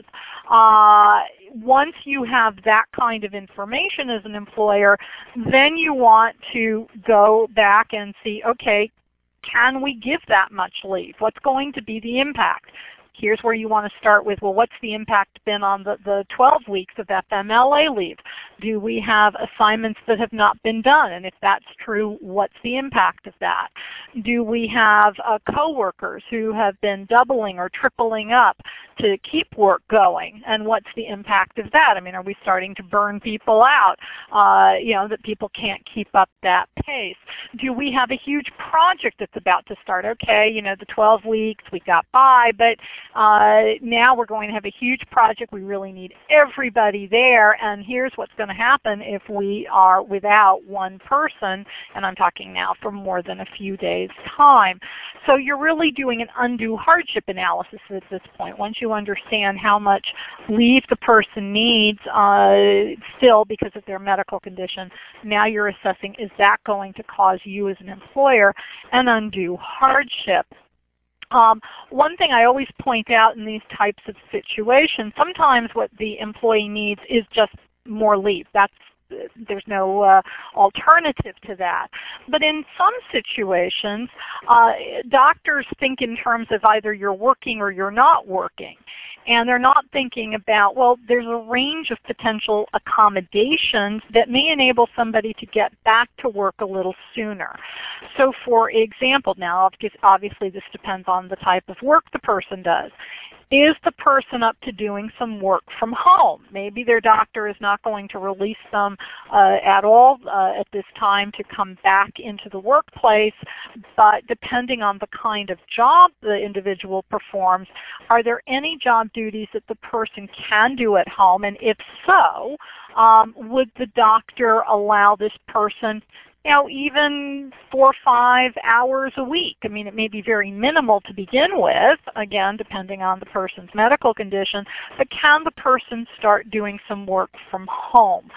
Uh, once you have that kind of information as an employer, then you want to go back and see, okay, can we give that much leave? What's going to be the impact? Here's where you want to start with, well, what's the impact been on the, the twelve weeks of F M L A leave? Do we have assignments that have not been done? And if that's true, what's the impact of that? Do we have uh, coworkers who have been doubling or tripling up to keep work going? And what's the impact of that? I mean, are we starting to burn people out, uh, you know, that people can't keep up that pace? Do we have a huge project that's about to start? Okay, you know, the twelve weeks, we got by, but Uh, now we're going to have a huge project. We really need everybody there, and here's what's going to happen if we are without one person, and I'm talking now for more than a few days' time. So you're really doing an undue hardship analysis at this point. Once you understand how much leave the person needs uh, still because of their medical condition, now you're assessing, is that going to cause you as an employer an undue hardship? Um, one thing I always point out in these types of situations, sometimes what the employee needs is just more leave. That's There's no uh, alternative to that. But in some situations, uh, doctors think in terms of either you're working or you're not working. And they're not thinking about, well, there's a range of potential accommodations that may enable somebody to get back to work a little sooner. So for example, now obviously this depends on the type of work the person does. Is the person up to doing some work from home? Maybe their doctor is not going to release them uh, at all uh, at this time to come back into the workplace, but depending on the kind of job the individual performs, are there any job duties that the person can do at home? And if so, um, would the doctor allow this person, you know, even four or five hours a week? I mean, it may be very minimal to begin with, again, depending on the person's medical condition, but can the person start doing some work from home?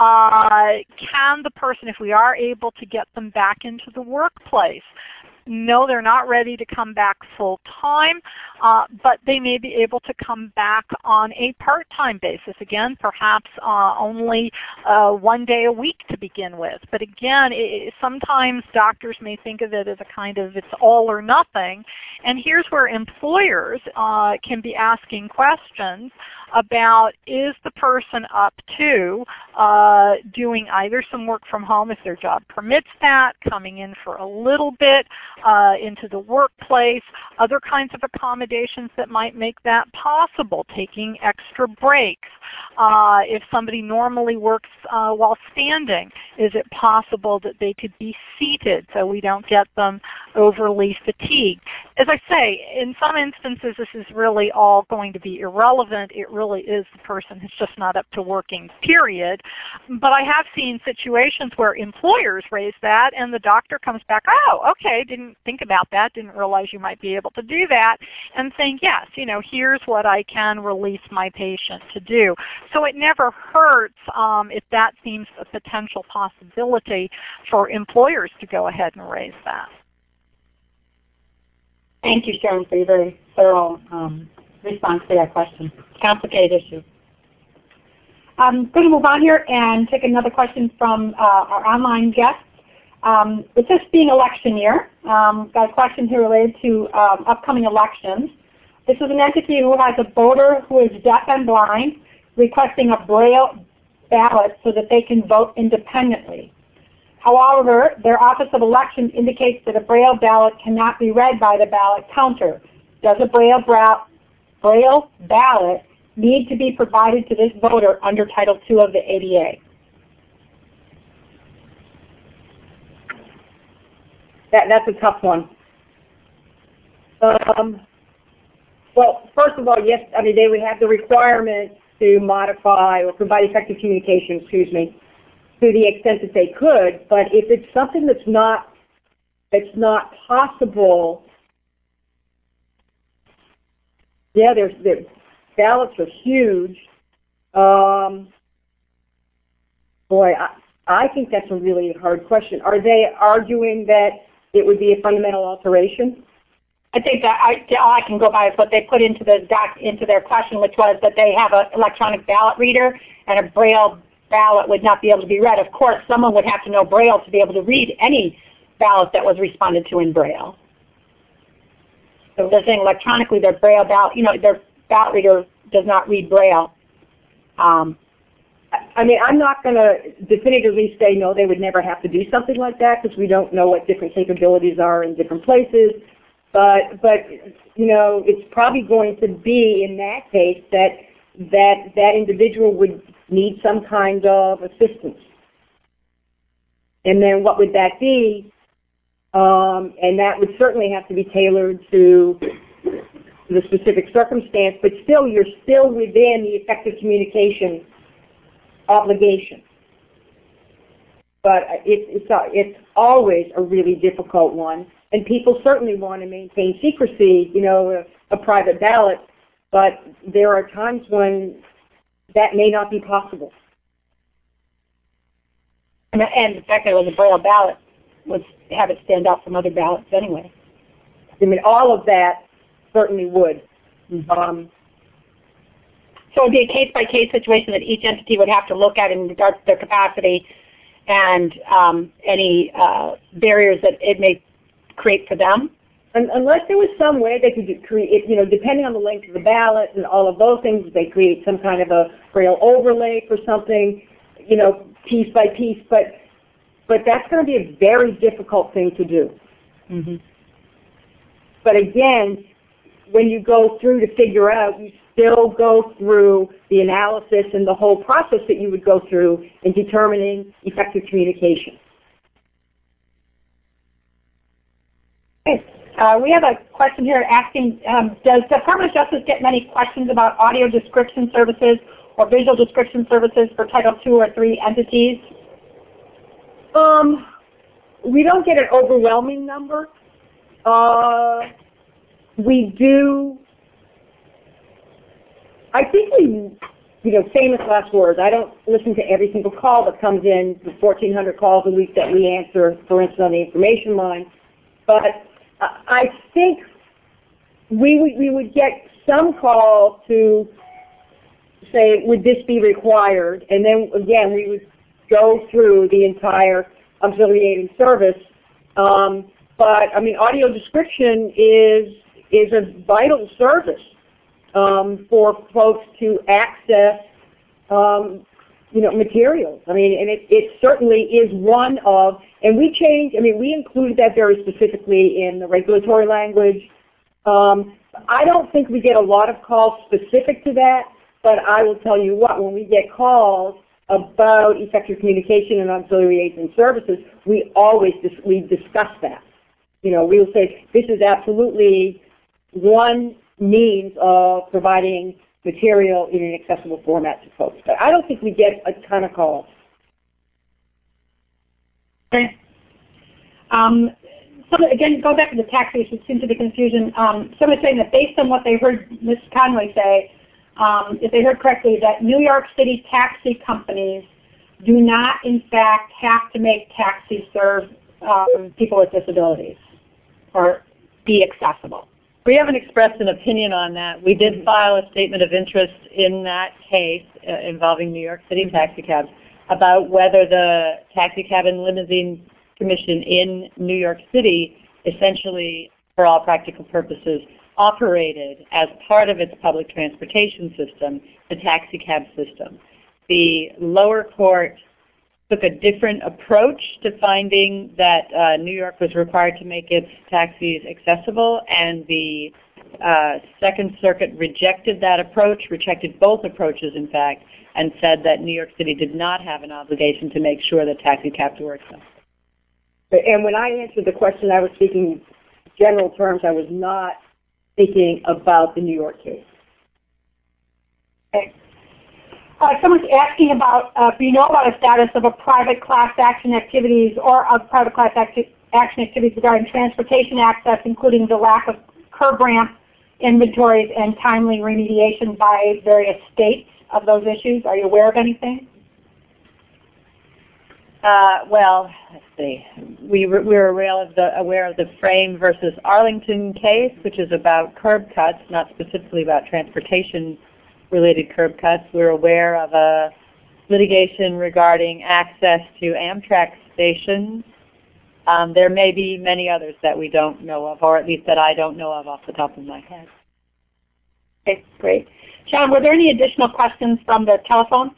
Uh, can the person, if we are able to get them back into the workplace, no, they're not ready to come back full time, uh, but they may be able to come back on a part-time basis. Again, perhaps uh, only uh, one day a week to begin with. But again, it, sometimes doctors may think of it as a kind of it's all or nothing. And here's where employers uh, can be asking questions about, is the person up to uh, doing either some work from home if their job permits that, coming in for a little bit uh, into the workplace, other kinds of accommodations that might make that possible, taking extra breaks. Uh, if somebody normally works uh, while standing, is it possible that they could be seated so we don't get them overly fatigued? As I say, in some instances this is really all going to be irrelevant. It really is the person who's just not up to working, period. But I have seen situations where employers raise that and the doctor comes back, oh, okay, didn't think about that, didn't realize you might be able to do that, and saying, yes, you know, here's what I can release my patient to do. So it never hurts um, if that seems a potential possibility for employers to go ahead and raise that. Thank you, Sharon, for your very thorough um, response to that question. Complicated issue. I'm going to move on here and take another question from uh, our online guests. Um, with this being election year, um, got a question here related to um, upcoming elections. This is an entity who has a voter who is deaf and blind requesting a Braille ballot so that they can vote independently. However, their Office of Elections indicates that a Braille ballot cannot be read by the ballot counter. Does a Braille, bra Braille ballot need to be provided to this voter under Title two of the A D A? That, that's a tough one. Um, well, first of all, yes, I mean, they would have the requirement to modify or provide effective communication, excuse me, to the extent that they could, but if it's something that's not, that's not possible, yeah, there's, the ballots are huge. Um, boy, I, I think that's a really hard question. Are they arguing that it would be a fundamental alteration? I think that I, all I can go by is what they put into the doc, into their question, which was that they have an electronic ballot reader and a Braille ballot would not be able to be read. Of course, someone would have to know Braille to be able to read any ballot that was responded to in Braille. So they're saying electronically their Braille ballot, you know, their ballot reader does not read Braille. Um, I mean, I'm not going to definitively say no, they would never have to do something like that because we don't know what different capabilities are in different places. But, but you know, it's probably going to be in that case that that that individual would need some kind of assistance. And then what would that be? Um, and that would certainly have to be tailored to the specific circumstance, but still, you're still within the effective communication obligation. But it, it's, it's always a really difficult one. And people certainly want to maintain secrecy, you know, a, a private ballot, but there are times when that may not be possible. And, and the fact that it was a Braille ballot would have it stand out from other ballots anyway. I mean, all of that certainly would. Mm-hmm. um, so it would be a case-by-case situation that each entity would have to look at in regards to their capacity and um, any uh, barriers that it may create for them? And unless there was some way they could create, you know, depending on the length of the ballot and all of those things, they create some kind of a Braille overlay for something, you know, piece by piece. But but that's going to be a very difficult thing to do. Mm-hmm. But again, when you go through to figure out, you still go through the analysis and the whole process that you would go through in determining effective communication. Uh, we have a question here asking, um, does the Department of Justice get many questions about audio description services or visual description services for Title two or three entities? Um, we don't get an overwhelming number. Uh, we do, I think we, you know, famous last words. I don't listen to every single call that comes in, the fourteen hundred calls a week that we answer, for instance, on the information line. But I think we would, we would get some call to say, would this be required? And then, again, we would go through the entire auxiliary aid and service. Um, but, I mean, audio description is, is a vital service um, for folks to access, um, you know, materials. I mean, and it, it certainly is one of, and we changed, I mean, we included that very specifically in the regulatory language. Um, I don't think we get a lot of calls specific to that, but I will tell you what, when we get calls about effective communication and auxiliary aids and services, we always, dis we discuss that. You know, we will say, this is absolutely one means of providing material in an accessible format to folks. But I don't think we get a ton of calls. Okay. Um, so again, go back to the tax issue, seems to be confusion. Um, someone's saying that based on what they heard Miz Conway say, um, if they heard correctly, that New York City taxi companies do not, in fact, have to make taxis serve um, people with disabilities or be accessible. We haven't expressed an opinion on that. We did file a statement of interest in that case uh, involving New York City taxi cabs about whether the Taxi Cab and Limousine Commission in New York City essentially, for all practical purposes, operated as part of its public transportation system, the taxi cab system. The lower court took a different approach to finding that uh, New York was required to make its taxis accessible, and the uh, Second Circuit rejected that approach, rejected both approaches, in fact, and said that New York City did not have an obligation to make sure that taxi cabs were accessible. And when I answered the question, I was speaking in general terms. I was not speaking about the New York case. Okay. Uh, someone's asking about uh, if you know about a status of a private class action activities or of private class acti action activities regarding transportation access, including the lack of curb ramp inventories and timely remediation by various states of those issues. Are you aware of anything? Uh, well, let's see. We were, we were aware of the aware of the Frame versus Arlington case, which is about curb cuts, not specifically about transportation-related curb cuts. We're aware of a litigation regarding access to Amtrak stations. Um, there may be many others that we don't know of, or at least that I don't know of off the top of my head. Okay, great. John, were there any additional questions from the telephone?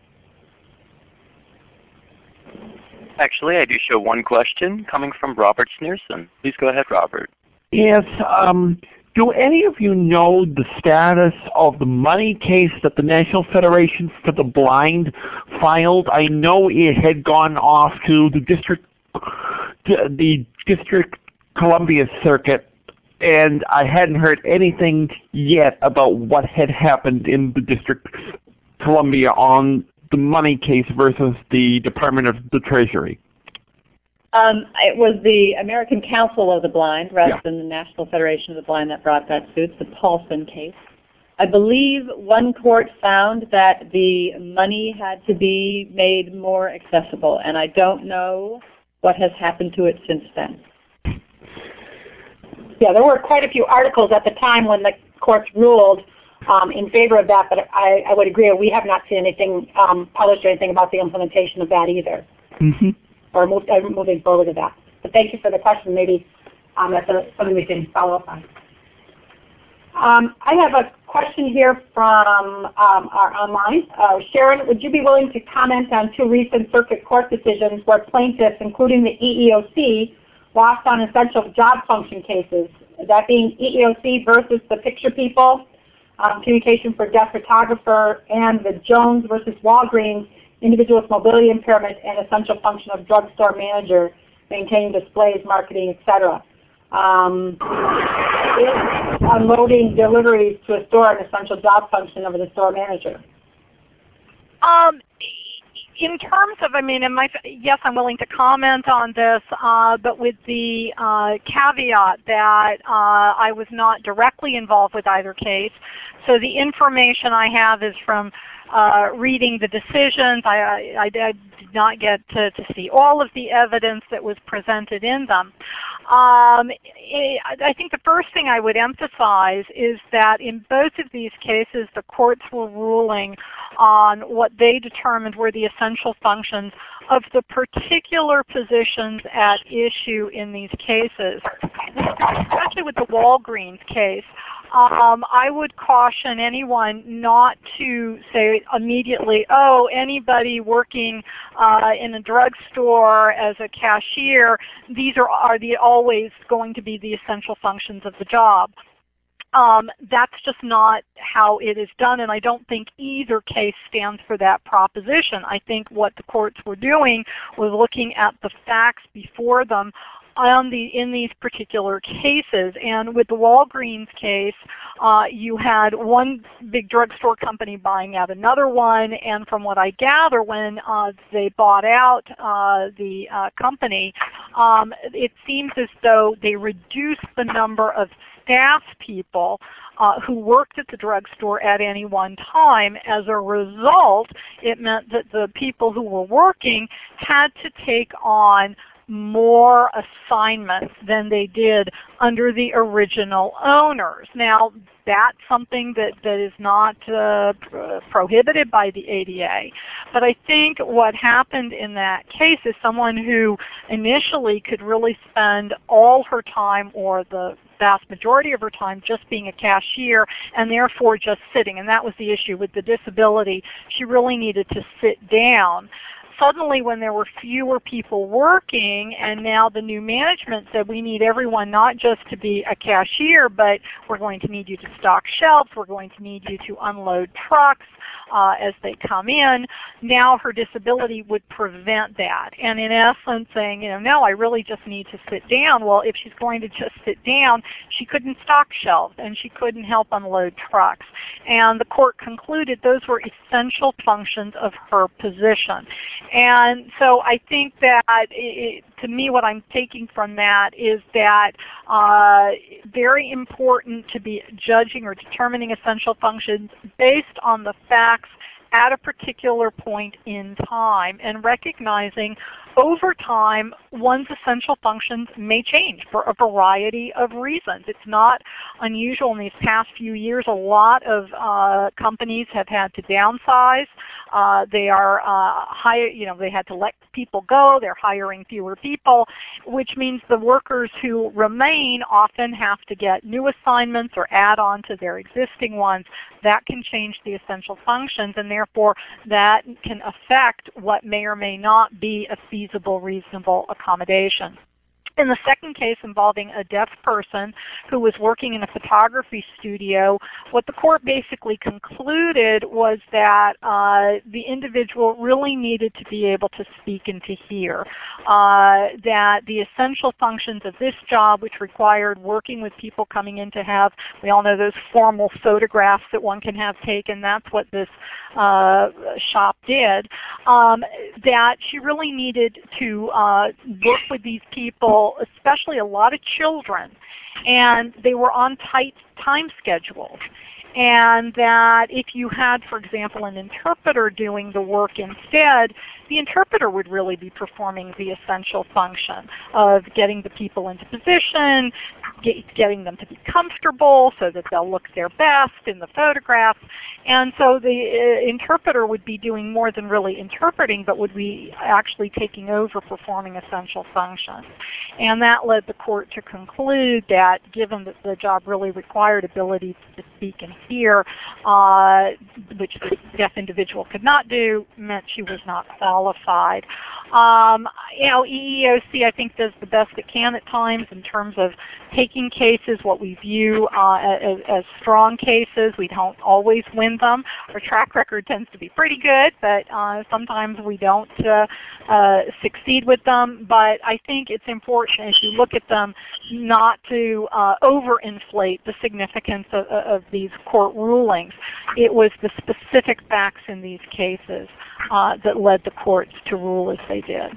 Actually, I do show one question coming from Robert Sneerson. Please go ahead, Robert. Yes. Um, do any of you know the status of the money case that the National Federation for the Blind filed? I know it had gone off to the District, the District Columbia Circuit, and I hadn't heard anything yet about what had happened in the District Columbia on the money case versus the Department of the Treasury. Um, it was the American Council of the Blind, rather yeah. than the National Federation of the Blind, that brought that suit, the Paulson case. I believe one court found that the money had to be made more accessible, and I don't know what has happened to it since then. Yeah, there were quite a few articles at the time when the courts ruled um, in favor of that, but I, I would agree we have not seen anything um, published or anything about the implementation of that either, mm-hmm. or move, uh, moving forward with that. But thank you for the question. Maybe um, that's a, something we can follow up on. Um, I have a question here from um, our online. Uh, Sharon, would you be willing to comment on two recent circuit court decisions where plaintiffs, including the E E O C, lost on essential job function cases, that being E E O C versus the Picture People, um, Communication for Deaf Photographer, and the Jones versus Walgreens, Individual with Mobility Impairment and Essential Function of Drugstore Manager, Maintaining Displays, Marketing, et cetera. Um, is unloading deliveries to a store an essential job function of the store manager? Um, in terms of, I mean, am I, yes, I'm willing to comment on this, uh, but with the uh, caveat that uh, I was not directly involved with either case. So the information I have is from uh, reading the decisions. I, I, I did not get to, to see all of the evidence that was presented in them. Um, I think the first thing I would emphasize is that in both of these cases, the courts were ruling on what they determined were the essential functions of the particular positions at issue in these cases. Especially with the Walgreens case, um, I would caution anyone not to say immediately, oh, anybody working uh, in a drugstore as a cashier, these are, are the, always going to be the essential functions of the job. Um, that's just not how it is done, and I don't think either case stands for that proposition. I think what the courts were doing was looking at the facts before them on the, in these particular cases. And with the Walgreens case, uh, you had one big drugstore company buying out another one, and from what I gather, when uh, they bought out uh, the uh, company, um, it seems as though they reduced the number of staff people uh, who worked at the drugstore at any one time. As a result, it meant that the people who were working had to take on more assignments than they did under the original owners. Now, that's something that, that is not uh, prohibited by the A D A. But I think what happened in that case is someone who initially could really spend all her time, or the vast majority of her time, just being a cashier and therefore just sitting. And that was the issue with the disability. She really needed to sit down. suddenly when there were fewer people working, and now the new management said we need everyone not just to be a cashier, but we're going to need you to stock shelves, we're going to need you to unload trucks uh, as they come in. Now her disability would prevent that, and in essence saying, you know, no, I really just need to sit down. Well, if she's going to just sit down, she couldn't stock shelves and she couldn't help unload trucks. And the court concluded those were essential functions of her position. And so I think that it, to me what I'm taking from that is that uh, very important to be judging or determining essential functions based on the facts at a particular point in time, and recognizing over time one's essential functions may change for a variety of reasons. It's not unusual in these past few years. A lot of uh, companies have had to downsize. Uh, they are uh, hire, you know, they had to let people go. They're hiring fewer people, which means the workers who remain often have to get new assignments or add on to their existing ones. That can change the essential functions, and therefore that can affect what may or may not be a feasible, reasonable accommodation. In the second case involving a deaf person who was working in a photography studio, what the court basically concluded was that uh, the individual really needed to be able to speak and to hear. Uh, that the essential functions of this job, which required working with people coming in to have, we all know those formal photographs that one can have taken, that's what this uh, shop did, um, that she really needed to uh, work with these people, especially a lot of children, and they were on tight time schedules. And that if you had, for example, an interpreter doing the work instead, the interpreter would really be performing the essential function of getting the people into position, get, getting them to be comfortable so that they'll look their best in the photographs. And so the uh, interpreter would be doing more than really interpreting, but would be actually taking over performing essential functions. And that led the court to conclude that given that the job really required ability to speak and hear, uh, which the deaf individual could not do, meant she was not qualified. Um, you know, E E O C I think does the best it can at times in terms of taking cases, what we view uh, as, as strong cases. We don't always win them. Our track record tends to be pretty good, but uh, sometimes we don't uh, uh, succeed with them. But I think it's important as you look at them not to uh, overinflate the significance of, of these court rulings. It was the specific facts in these cases uh, that led the courts to rule as they did.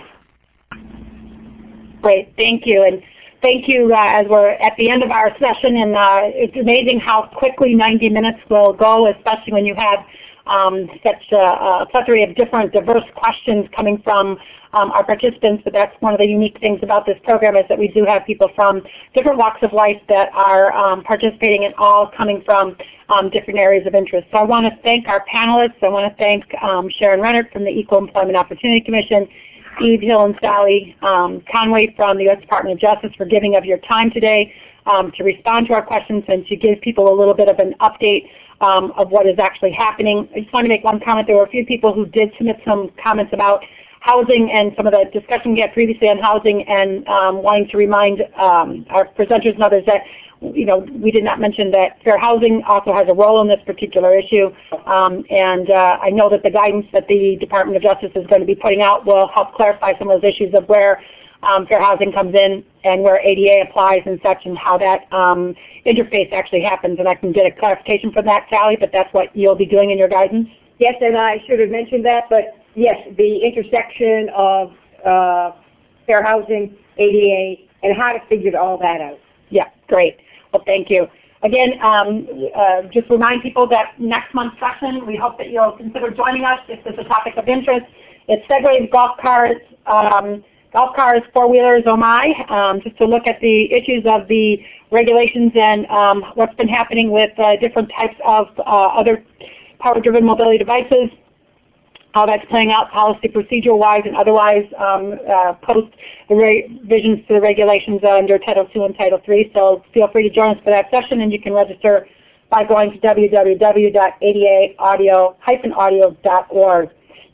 Great, thank you. And thank you uh, as we're at the end of our session, and uh, it's amazing how quickly ninety minutes will go, especially when you have um, such a, a plethora of different diverse questions coming from um, our participants. But that's one of the unique things about this program, is that we do have people from different walks of life that are um, participating, and all coming from um, different areas of interest. So I want to thank our panelists. I want to thank um, Sharon Rennert from the Equal Employment Opportunity Commission, Eve Hill and Sally um, Conway from the U S Department of Justice for giving of your time today um, to respond to our questions and to give people a little bit of an update um, of what is actually happening. I just want to make one comment. There were a few people who did submit some comments about housing and some of the discussion we had previously on housing, and um, wanting to remind um, our presenters and others that you know, we did not mention that fair housing also has a role in this particular issue, um, and uh, I know that the guidance that the Department of Justice is going to be putting out will help clarify some of those issues of where um, fair housing comes in and where A D A applies and such, and how that um, interface actually happens. And I can get a clarification from that, Sally, but that's what you'll be doing in your guidance? Yes, and I should have mentioned that, but yes, the intersection of uh, fair housing, A D A, and how to figure all that out. Yeah, great. Well, thank you. Again, um, uh, just remind people that next month's session, we hope that you'll consider joining us if there's a topic of interest. It's Segways, golf cars, um, golf cars, four-wheelers, oh my, um, just to look at the issues of the regulations and um, what's been happening with uh, different types of uh, other power-driven mobility devices, how that's playing out policy procedure-wise and otherwise um, uh, post the revisions to the regulations under Title two and Title three. So feel free to join us for that session, and you can register by going to w w w dot a d a audio dash audio dot org.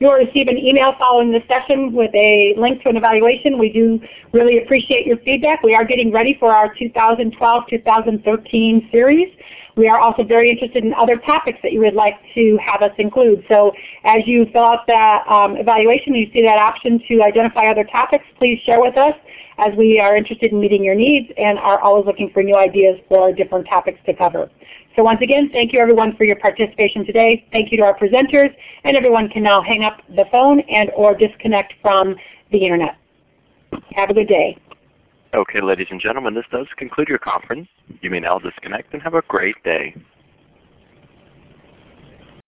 You will receive an email following this session with a link to an evaluation. We do really appreciate your feedback. We are getting ready for our two thousand twelve two thousand thirteen series. We are also very interested in other topics that you would like to have us include. So as you fill out that um, evaluation, you see that option to identify other topics, please share with us, as we are interested in meeting your needs and are always looking for new ideas for different topics to cover. So once again, thank you everyone for your participation today. Thank you to our presenters, and everyone can now hang up the phone and or disconnect from the internet. Have a good day. Okay, ladies and gentlemen, this does conclude your conference. You may now disconnect and have a great day.